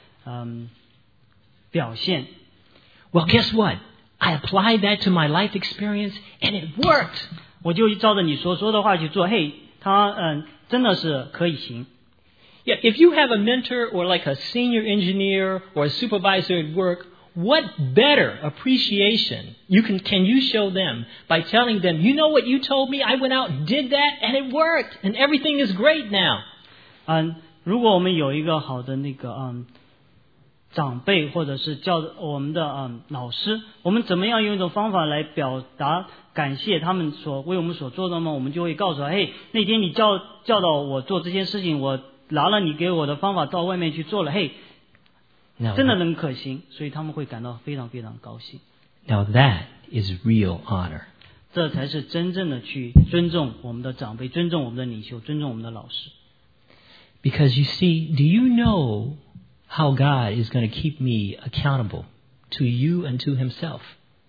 表现。 Well, guess what? I applied that to my life experience, and it worked. 我就照着你所说的话去做，嘿，它真的是可以行。 Yeah, if you have a mentor or like a senior engineer or a supervisor at work, what better appreciation can you show them by telling them, you know what you told me? I went out and did that, and it worked, and everything is great now. 如果我们有一个好的那个长辈或者是我们的老师，我们怎么样用一种方法来表达感谢他们为我们所做的吗？我们就会告诉他，嘿，那天你教导我做这件事情，我拿了你给我的方法到外面去做了，嘿，真的能可行，所以他们会感到非常非常高兴。 Now that is real honor. 这才是真正的去尊重我们的长辈，尊重我们的领袖，尊重我们的老师。 Because you see, do you know how God is going to keep me accountable to you and to himself?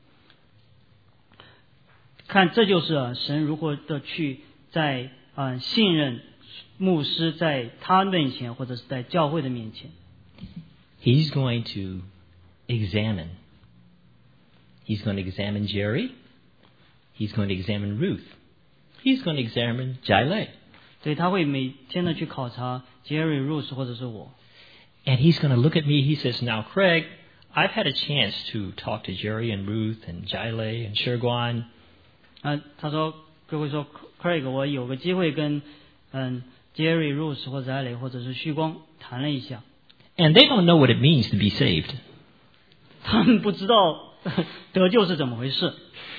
看，这就是神如何的去在信任牧师在他面前，或者是在教会的面前。 He's going to examine. He's going to examine Jerry. He's going to examine Ruth. He's going to examine Jaile. 所以他会每天的去考察 Jerry、Ruth 或者是我。 And he's going to look at me. He says, now, Craig, I've had a chance to talk to Jerry and Ruth and Jaile and Sherguan. 他说，就会说 Craig， 我有个机会跟Jerry、Ruth 或者 Jaile 或者是旭光谈了一下。 And they don't know what it means to be saved. 他们不知道得救是怎么回事。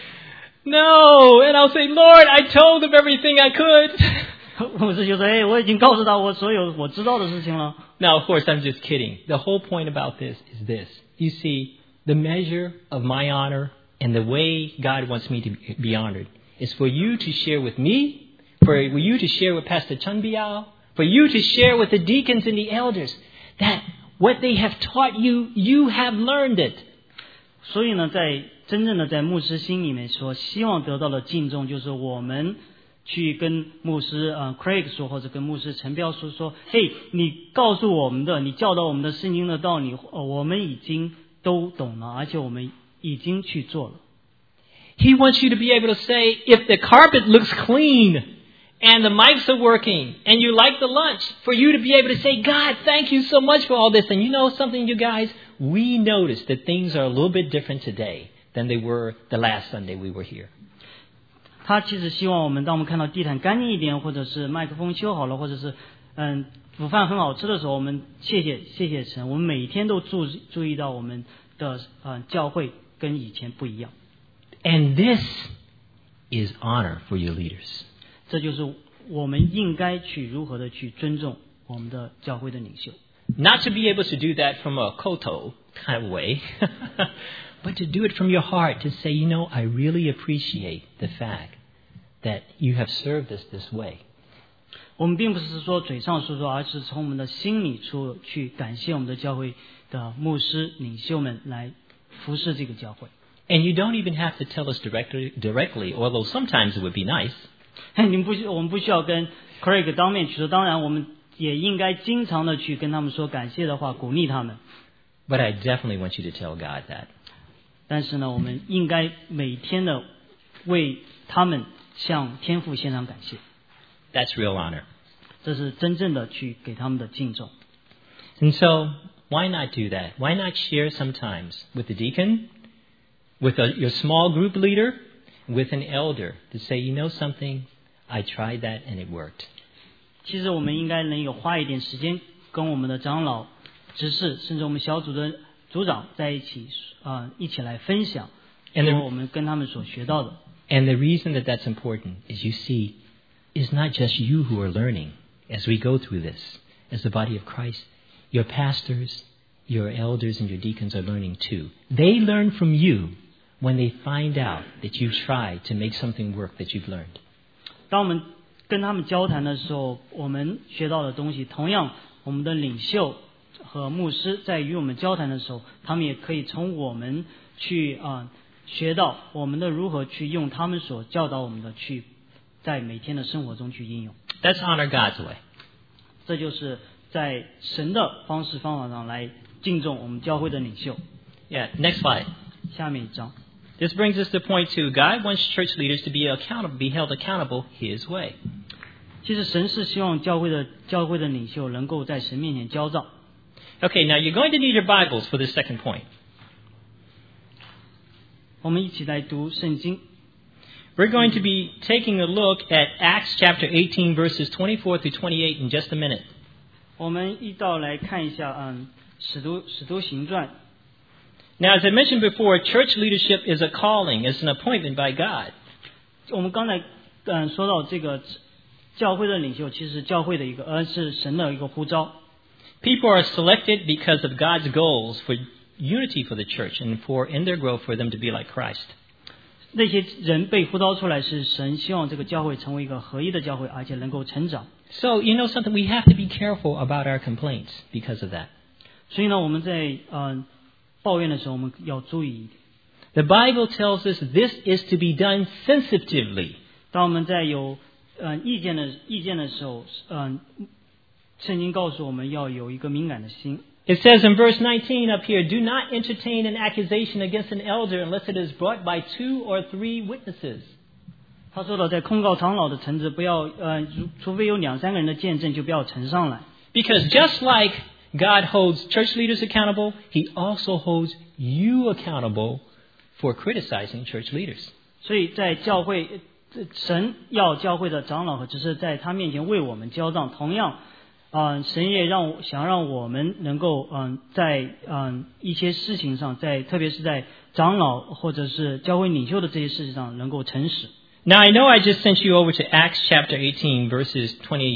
No, and I'll say, Lord, I told them everything I could. 牧师就说：“哎，我已经告诉他我所有我知道的事情了。” Now, of course, I'm just kidding. The whole point about this is this. You see, the measure of my honor and the way God wants me to be honored is for you to share with me, for you to share with Pastor Chung Biao, for you to share with the deacons and the elders, that what they have taught you, you have learned it. 所以呢，在真正的在牧师心里面说，希望得到的敬重，就是我们去跟牧师Craig 说，或者跟牧师陈彪说，嘿，你告诉我们的，你教导我们的圣经的道理，我们已经都懂了，而且我们已经去做了。 He wants you to be able to say, if the carpet looks clean and the mics are working and you like the lunch, for you to be able to say, God, thank you so much for all this. And you know something, you guys, we noticed that things are a little bit different today than they were the last Sunday we were here. 他其实希望我们，当我们看到地毯干净一点，或者是麦克风修好了，或者是午饭很好吃的时候，我们谢谢神，我们每天都注意到我们的教会跟以前不一样。 And this is honor for your leaders. 这就是我们应该去如何的去尊重我们的教会的领袖。 Not to be able to do that from a koto kind of way, but to do it from your heart, to say, you know, I really appreciate the fact that you have served us this way. 我们并不是说嘴上说，而是从我们的心里去感谢我们的教会的牧师领袖们来服侍这个教会。 And you don't even have to tell us directly, although sometimes it would be nice. 我们不需要跟 Craig 当面去说，当然我们也应该经常的去跟他们说感谢的话，鼓励他们。 But I definitely want you to tell God that. 但是呢，我们应该每天的为他们向天父献上感谢。 That's real honor. 这是真正的去给他们的敬重。 And so, why not do that? Why not share sometimes with the deacon, with your small group leader, with an elder to say, you know something, I tried that and it worked. 其实我们应该能有花一点时间跟我们的长老、执事，甚至我们小组的组长在一起一起来分享，说我们跟他们所学到的。 And the reason that that's important is you see, it's not just you who are learning as we go through this, as the body of Christ. Your pastors, your elders, and your deacons are learning too. They learn from you when they find out that you've tried to make something work that you've learned. 当我们跟他们交谈的时候，我们学到的东西，同样我们的领袖和牧师在与我们交谈的时候，他们也可以从我们去学到我们的如何去用他们所教导我们的去在每天的生活中去应用。 That's honor God's way. 这就是在神的方式方法上来敬重我们教会的领袖。 Yeah, next slide. 下面一章。 This brings us to point 2. God wants church leaders to be held accountable His way. 其实神是希望教会的领袖能够在神面前交账。 Okay, now you're going to need your Bibles for the second point. 我们一起来读圣经。 We're going to be taking a look at Acts chapter 18 verses 24 through 28 in just a minute. 我们一道来看一下使徒行传。 Now, as I mentioned before, church leadership is a calling, it's an appointment by God. 我们刚才说到这个教会的领袖，其实是教会的是神的一个呼召。 People are selected because of God's goals for unity for the church and in their growth for them to be like Christ. 那些人被呼召出来，是神希望这个教会成为一个合一的教会，而且能够成长。 So, you know something, we have to be careful about our complaints because of that. 所以呢，我们在抱怨的时候，我们要注意一点。 The Bible tells us this is to be done sensitively. 当我们在有意见的时候，圣经告诉我们要有一个敏感的心。 It says in verse 19 up here, do not entertain an accusation against an elder unless it is brought by 2 or 3 witnesses. 他说到，在控告长老的陈词，不要除非有2、3个人的见证，就不要呈上来。 Because just like God holds church leaders accountable, He also holds you accountable for criticizing church leaders. 所以在教会，神要教会的长老和执事在他面前为我们交账。同样，神也想让我们能够在一些事情上，特别是在长老或者是教会领袖的这些事情上能够诚实。 Now, I know I just sent you over to Acts chapter 18, verses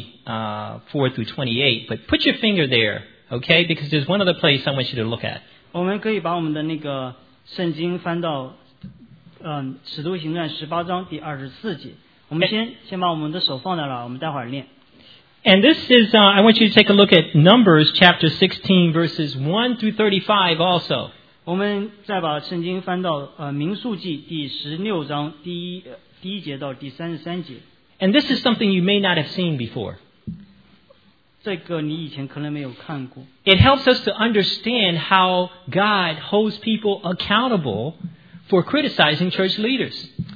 24 through 28, but put your finger there, okay? Because there's one other place I want you to look at. 我们可以把我们的那个圣经翻到使徒行传18章第24节。我们先把我们的手放在那，我们待会儿练。 And this is, I want you to take a look at Numbers chapter 16, verses 1 through 35 also. 我们再把圣经翻到民数记第16章第一节到第33节。 And this is something you may not have seen before. 这个你以前可能没有看过。 It helps us to understand how God holds people accountable for criticizing church leaders.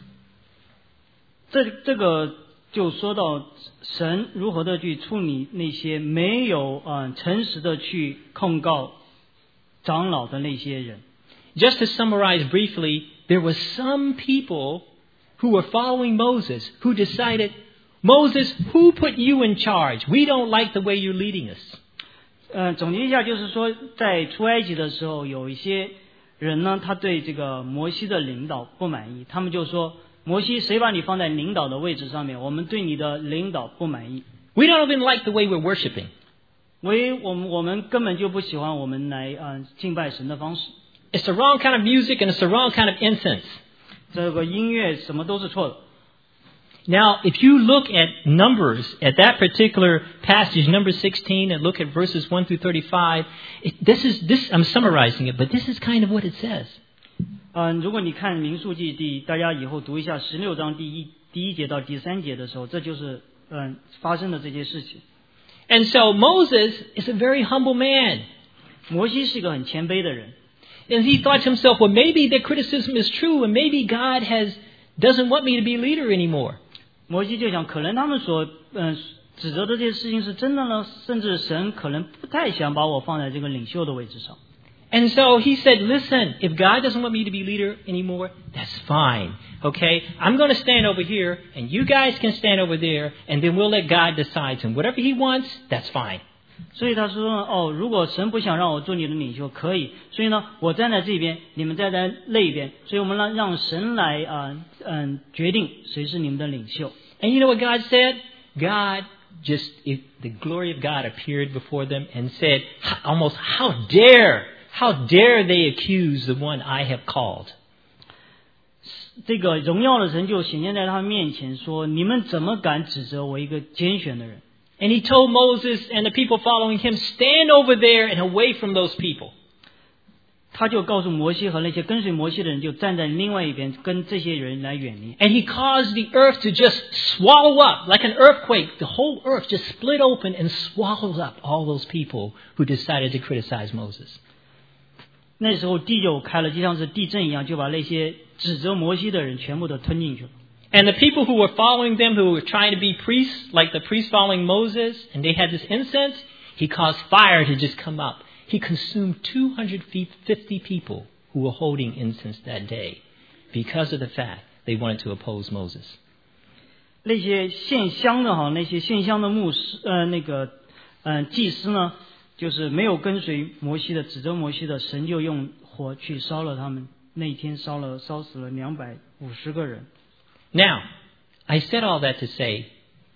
这个就说到神如何的去处理那些没有诚实的去控告长老的那些人。 Just to summarize briefly, there were some people who were following Moses who decided, Moses, who put you in charge? We don't like the way you're leading us. 总结一下，就是说，在出埃及的时候，有一些人呢，他对这个摩西的领导不满意，他们就说，摩西，谁把你放在领导的位置上面？我们对你的领导不满意。 We don't even like the way we're worshiping. 我们根本就不喜欢我们来敬拜神的方式。 It's the wrong kind of music and it's the wrong kind of incense. 这个音乐什么都是错的。 Now, if you look at Numbers, at that particular passage, number 16, and look at verses 1 through 35, I'm summarizing it, but this is kind of what it says. 如果你看民数记大家以后读一下16章第一节到第3节的时候，这就是发生的这些事情。 And so Moses is a very humble man. 摩西是一个很谦卑的人， And he thought to himself, well, maybe the criticism is true, and maybe God doesn't want me to be leader anymore. 摩西就想，可能他们所指责的这些事情是真的呢，甚至神可能不太想把我放在这个领袖的位置上。 And so he said, listen, if God doesn't want me to be leader anymore, that's fine. Okay? I'm going to stand over here, and you guys can stand over there, and then we'll let God decide. And whatever he wants, that's fine. 所以他说呢，如果神不想让我做你的领袖，可以。所以呢，我站在这边，你们站在那边。所以我们让神来决定谁是你们的领袖。 And you know what God said? God the glory of God appeared before them and said, almost, how dare they accuse the one I have called? 这个荣耀的神就显现在他们面前，说：你们怎么敢指责我一个拣选的人？ And he told Moses and the people following him, stand over there and away from those people. 他就告诉摩西和那些跟随摩西的人，就站在另外一边，跟这些人来远离。 And he caused the earth to just swallow up, like an earthquake. The whole earth just split open and swallowed up all those people who decided to criticize Moses. 那时候地就开了，就像是地震一样，就把那些指责摩西的人全部都吞进去了。 And the people who were following them, who were trying to be priests, like the priests following Moses, and they had this incense, he caused fire to just come up. He consumed 250 people who were holding incense that day because of the fact they wanted to oppose Moses. 那些献香的那些献香的牧师，祭司呢，就是没有跟随摩西的，指责摩西的，神就用火去烧了他们。那一天烧死了250个人。 Now, I said all that to say,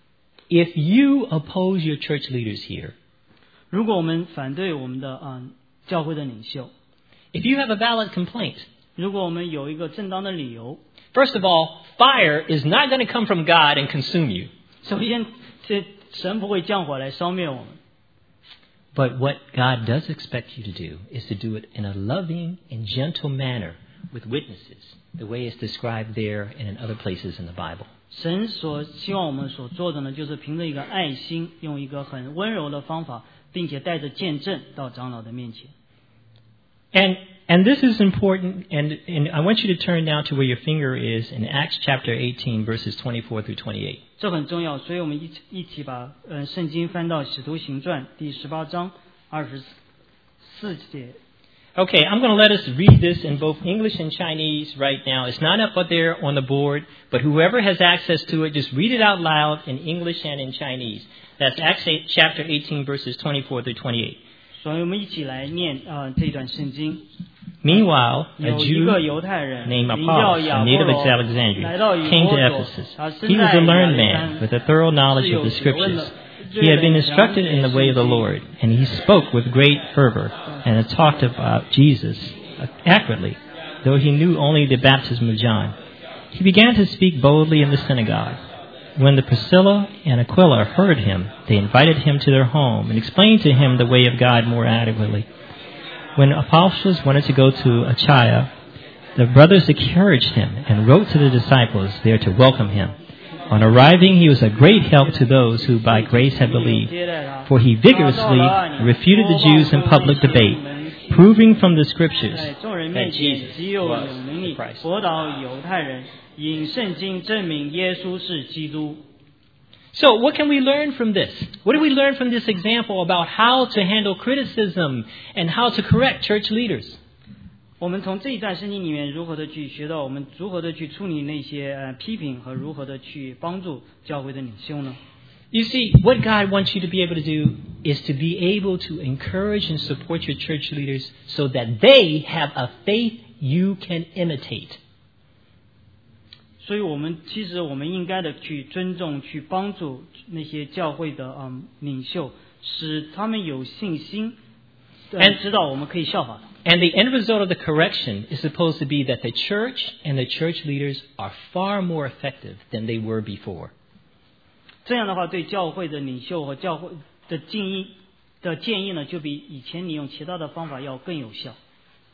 if you oppose your church leaders here, 如果我们反对我们的教会的领袖， if you have a valid complaint, 如果我们有一个正当的理由， first of all, fire is not going to come from God and consume you. 首先，神不会降火来烧灭我们。 But what God does expect you to do is to do it in a loving and gentle manner with witnesses, the way it's described there and in other places in the Bible. 神所希望我们所做的呢，就是凭着一个爱心，用一个很温柔的方法，并且带着见证到长老的面前。 And this is important, and I want you to turn now to where your finger is in Acts chapter 18, verses 24 through 28. 这很重要，所以我们一起把圣经翻到使徒行传第18章24节。 Okay, I'm going to let us read this in both English and Chinese right now. It's not up there on the board, but whoever has access to it, just read it out loud in English and in Chinese. That's Acts chapter 18, verses 24 through 28. 所以我们一起来念这段圣经。 Meanwhile, a 有一 Jew 个犹太人 named 名叫 Apollos, 亚 a 波 native 罗 of Alexandria, 来到以 came to 弗所， Ephesus. 他生 He was 在 a 亚 learned 历 man 山 with a thorough knowledge 是 of 有 the 学问 Scriptures. 的 He had been instructed in the way of the Lord, and he spoke with great fervor and talked about Jesus accurately, though he knew only the baptism of John. He began to speak boldly in the synagogue. When the Priscilla and Aquila heard him, they invited him to their home and explained to him the way of God more adequately. When Apollos wanted to go to Achaia, the brothers encouraged him and wrote to the disciples there to welcome him. On arriving, he was a great help to those who by grace had believed, for he vigorously refuted the Jews in public debate, proving from the Scriptures 在众人 that 面前 Jesus 极有 was 能 the 力 Christ. 驳倒犹太人，引圣经证明耶稣是基督。 So what can we learn from this? What do we learn from this example about how to handle criticism and how to correct church leaders? 我们从这一段圣经里面如何的去学到我们如何的去处理那些批评和如何的去帮助教会的领袖呢？ You see, what God wants you to be able to do is to be able to encourage and support your church leaders so that they have a faith you can imitate. 所以其实我们应该的去尊重、去帮助那些教会的领袖，使他们有信心，知道我们可以效法他。 And the end result of the correction is supposed to be that the church and the church leaders are far more effective than they were before. 这样的话，对教会的领袖和教会的建议呢，就比以前你用其他的方法要更有效。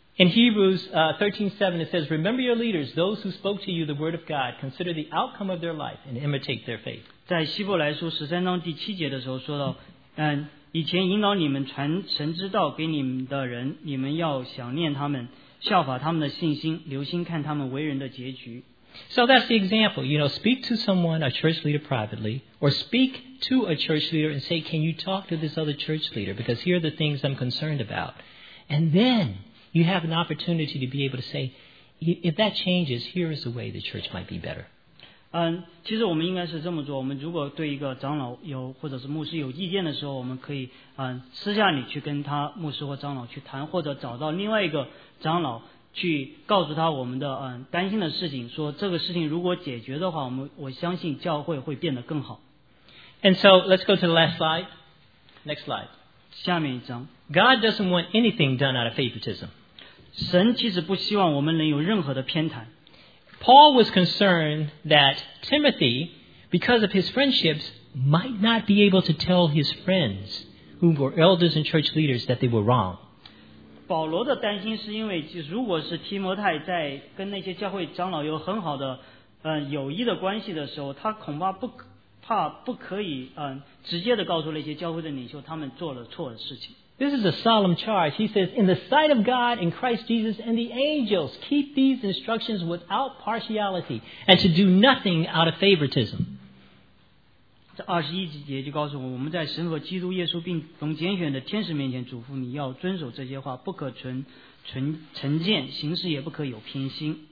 In Hebrews 13:7, it says, "Remember your leaders, those who spoke to you the word of God. Consider the outcome of their life and imitate their faith." 在希伯来书13章第7节的时候说到，以前引导你们传神之道给你们的人，你们要想念他们，效法他们的信心，留心看他们为人的结局。 So that's the example. Speak to someone, a church leader privately, or speak to a church leader and say, "Can you talk to this other church leader? Because here are the things I'm concerned about." And then you have an opportunity to be able to say, if that changes, here is the way the church might be better. 其实我们应该是这么做。我们如果对一个长老或者是牧师有意见的时候，我们可以私下里去跟他牧师或长老去谈，或者找到另外一个长老去告诉他我们的担心的事情，说这个事情如果解决的话，我相信教会会变得更好。 And so let's go to the last slide. Next slide. 下面一章。 God doesn't want anything done out of favoritism. 神其实不希望我们能有任何的偏袒。 Paul was concerned that Timothy, because of his friendships, might not be able to tell his friends who were elders and church leaders that they were wrong. 保罗的担心是因为，如果是提摩太在跟那些教会长老有很好的友谊的关系的时候，他恐怕不可以直接的告诉那些教会的领袖他们做了错的事情。 This is a solemn charge. He says, "In the sight of God, in Christ Jesus, and the angels, keep these instructions without partiality, and to do nothing out of favoritism." 这21节就告诉我们在神和基督耶稣并蒙拣选的天使面前嘱咐你要遵守这些话，不可成见，行事也不可有偏心。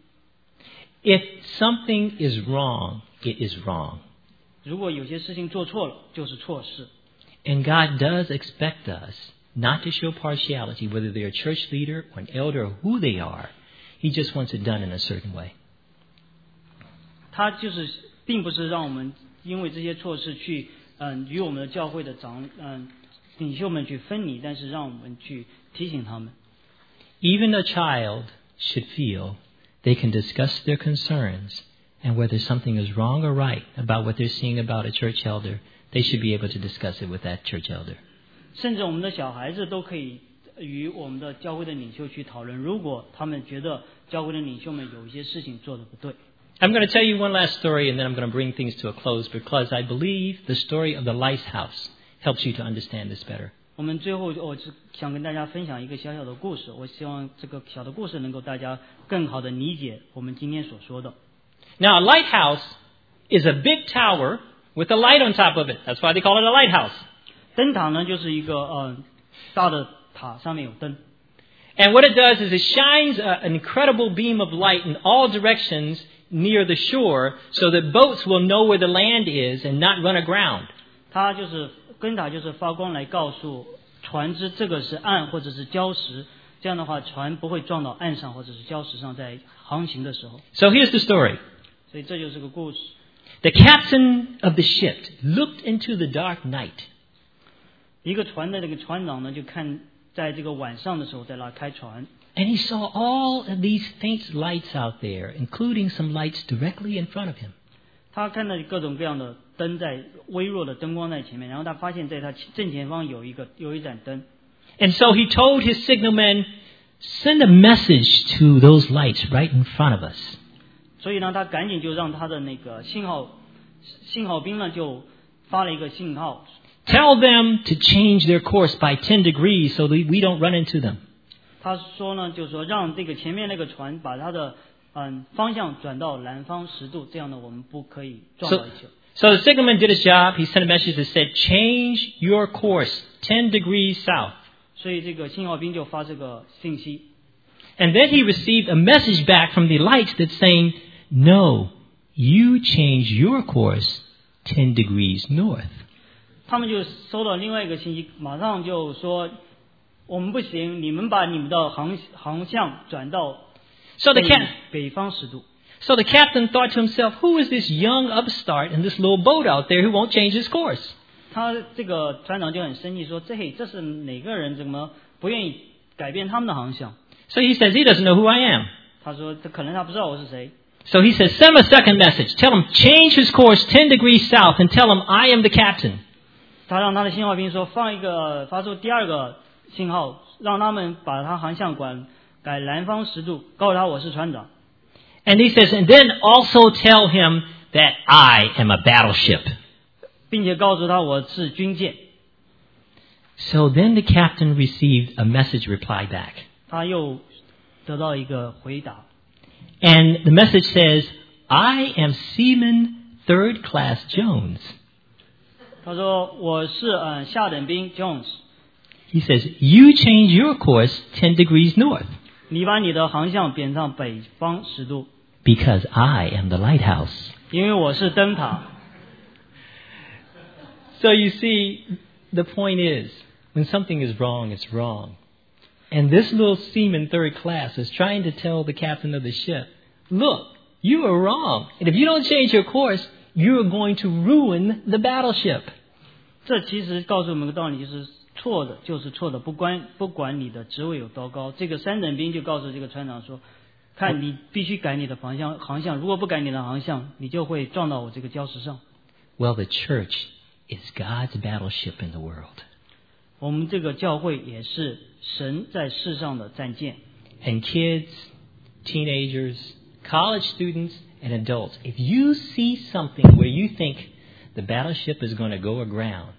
If something is wrong, it is wrong. 如果有些事情做错了，就是错事。 And God does expect us not to show partiality, whether they're a church leader or an elder or who they are. He just wants it done in a certain way. 他并不是让我们因为这些错事去与我们的教会的领袖们去分离，但是让我们去提醒他们。 Even a child should feel they can discuss their concerns, and whether something is wrong or right about what they're seeing about a church elder, they should be able to discuss it with that church elder. 甚至我们的小孩子都可以与我们的教会的领袖去讨论，如果他们觉得教会的领袖们有一些事情做得不对。 I'm going to tell you one last story, and then I'm going to bring things to a close, because I believe the story of the lighthouse helps you to understand this better. 我们最后我是想跟大家分享一个小小的故事，我希望这个小的故事能够大家更好的理解我们今天所说的。 Now, a lighthouse is a big tower with a light on top of it. That's why they call it a lighthouse. 灯塔呢，就是一个大的塔，上面有灯。 And what it does is it shines an incredible beam of light in all directions near the shore, so that boats will know where the land is and not run aground. 它就是灯塔，就是发光来告诉船只这个是岸或者是礁石，这样的话船不会撞到岸上或者是礁石上，在航行的时候。 So here's the story. 所以这就是个故事。 The captain of the ship looked into the dark night. 一个船的那个船长呢，就看在这个晚上的时候在那开船。 And he saw all of these faint lights out there, including some lights directly in front of him. 他看到各种各样的灯在微弱的灯光在前面，然后他发现在他正前方有一盏灯。 And so he told his signalman, "Send a message to those lights right in front of us." 所以呢，他赶紧就让他的那个信号兵呢就发了一个信号。 Tell them to change their course by 10 degrees so that we don't run into them. 他说呢，就是说让这个前面那个船把它的方向转到南方10度，这样呢我们不可以撞到一起。 So the signalman did his job. He sent a message that said, "Change your course 10 degrees south." 所以这个信号兵就发这个信息。 And then he received a message back from the lights that's saying, "No, you change your course 10 degrees north." 他们就收到另外一个信息，马上就说我们不行，你们把你们的航向转到北方10度。 So the captain thought to himself, "Who is this young upstart in this little boat out there who won't change his course?" 他这个船长就很生气说，这是哪个人怎么不愿意改变他们的航向？ So he says he doesn't know who I am. 他说可能他不知道我是谁。 So he says, "Send him a second message. Tell him change his course 10 degrees south and tell him I am the captain." 他让他的信号兵说发出第二个信号，让他们把他航向改南方10度，告诉他我是船长。 And he says, and then also tell him that I am a battleship. 并且告诉他我是军舰。 So then the captain received a message reply back. 他又得到一个回答， And the message says, I am Seaman Third Class Jones. 他说我是下等兵 Jones， He says, you change your course 10 degrees north 你把你的航向变上北方10度， because I am the lighthouse. 因为我是灯塔。 So you see, the point is, when something is wrong, it's wrong. And this little seaman third class is trying to tell the captain of the ship, look, you are wrong. And if you don't change your course, you are going to ruin the battleship. 这其实告诉我们个道理，就是错的就是错的，不管你的职位有多高。这个3等兵就告诉这个船长说，看你必须改你的航向，如果不改你的航向，你就会撞到我这个礁石上。 Well, the church is God's battleship in the world. 我们这个教会也是神在世上的战舰。 And kids, teenagers, college students, and adults, if you see something where you think the battleship is going to go aground,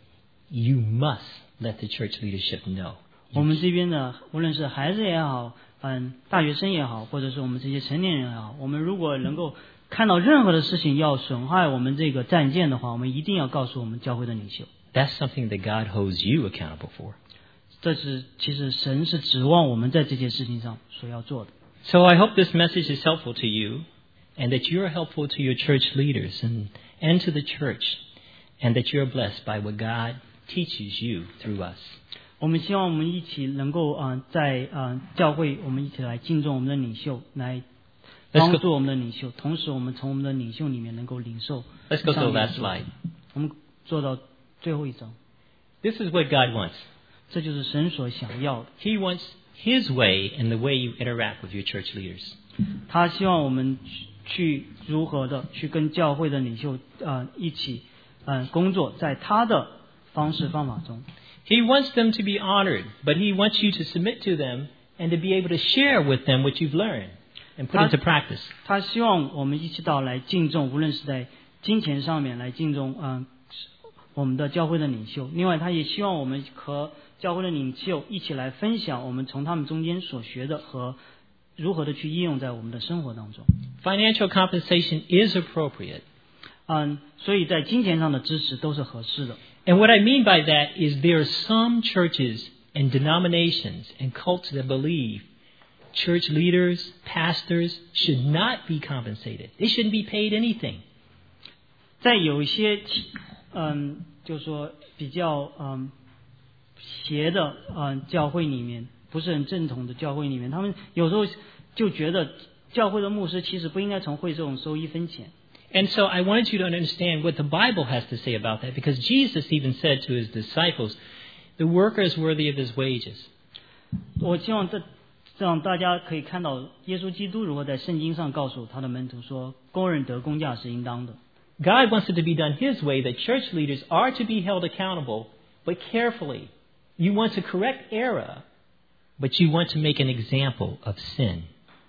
you must let the church leadership know. 我们这边呢，无论是孩子也好，大学生也好，或者是我们这些成年人也好，我们如果能够看到任何的事情要损害我们这个战舰的话，我们一定要告诉我们教会的领袖。 That's something that God holds you accountable for. 这是其实神是指望我们在这件事情上所要做的。 So I hope this message is helpful to you, and that you're helpful to your church leaders and to the church, and that you're blessed by what God teaches you through us. 我们希望我们一起能够在教会，我们一起来敬重我们的领袖，来帮助我们的领袖，同时我们从我们的领袖里面能够领受。 Let's go to the last slide. 我们做到最后一章， This is what God wants. 这就是神所想要的。 He wants His way in the way you interact with your church leaders. 他希望我们去如何的去跟教会的领袖一起工作，在他的方式方法中。 He wants them to be honored, but He wants you to submit to them and to be able to share with them what you've learned and put into practice. 他希望我们一起来敬重，无论是在金钱上面来敬重我们的教会的领袖。另外，他也希望我们和教会的领袖一起来分享我们从他们中间所学的和如何的去应用在我们的生活当中。 Financial compensation is appropriate. 所以在金钱上的支持都是合适的。 And what I mean by that is there are some churches and denominations and cults that believe church leaders, pastors should not be compensated. They shouldn't be paid anything. 在有一些就是说比较邪的教会里面，不是很正统的教会里面，他们有时候就觉得教会的牧师其实不应该从会众收1分钱。 And so I wanted you to understand what the Bible has to say about that, because Jesus even said to His disciples, the worker is worthy of his wages. 我希望这让大家可以看到耶稣基督如何在圣经上告诉他的门徒说，工人得工价是应当的。 God wants it to be done His way, that church leaders are to be held accountable, but carefully. You want to correct error, but you want to make an example of sin.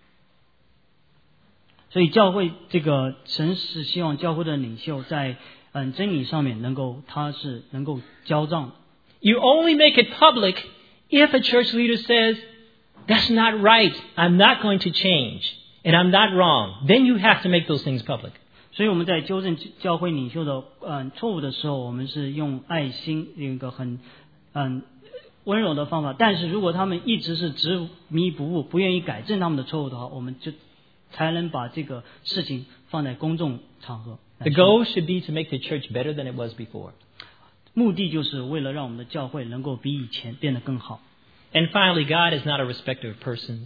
所以教会这个神是希望教会的领袖在真理上面他是能够交账。 You only make it public if a church leader says, that's not right, I'm not going to change, and I'm not wrong. Then you have to make those things public. 所以我们在纠正教会领袖的错误的时候，我们是用爱心一个很温柔的方法。但是如果他们一直是执迷不悟，不愿意改正他们的错误的话，我们就才能把这个事情放在公众场合。 The goal should be to make the church better than it was before. 目的就是为了让我们的教会能够比以前变得更好。 And finally, God is not a respecter of persons.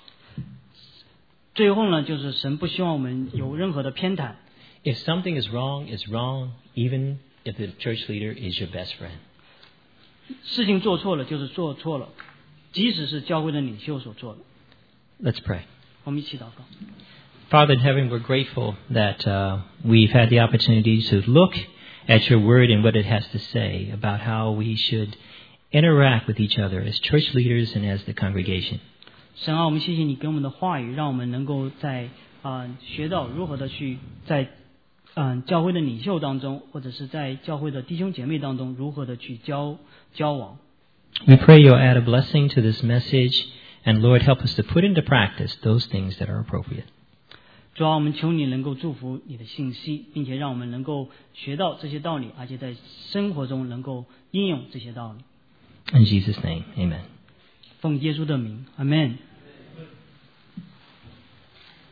最后呢，就是神不希望我们有任何的偏袒。 If something is wrong, it's wrong, even if the church leader is your best friend. 事情做错了就是做错了，即使是教会的领袖所做的。 Let's pray. 我们一起祷告。 Father in heaven, we're grateful that we've had the opportunity to look at your word and what it has to say about how we should interact with each other as church leaders and as the congregation. 神啊，我们谢谢你给我们的话语，让我们能够在学到如何的去在教会的领袖当中，或者是在教会的弟兄姐妹当中，如何的去交往。 We pray you'll add a blessing to this message, and Lord, help us to put into practice those things that are appropriate. 主啊，我们求你能够祝福你的信息，并且让我们能够学到这些道理，而且在生活中能够应用这些道理。 In Jesus' name, amen. 奉耶稣的名，阿们。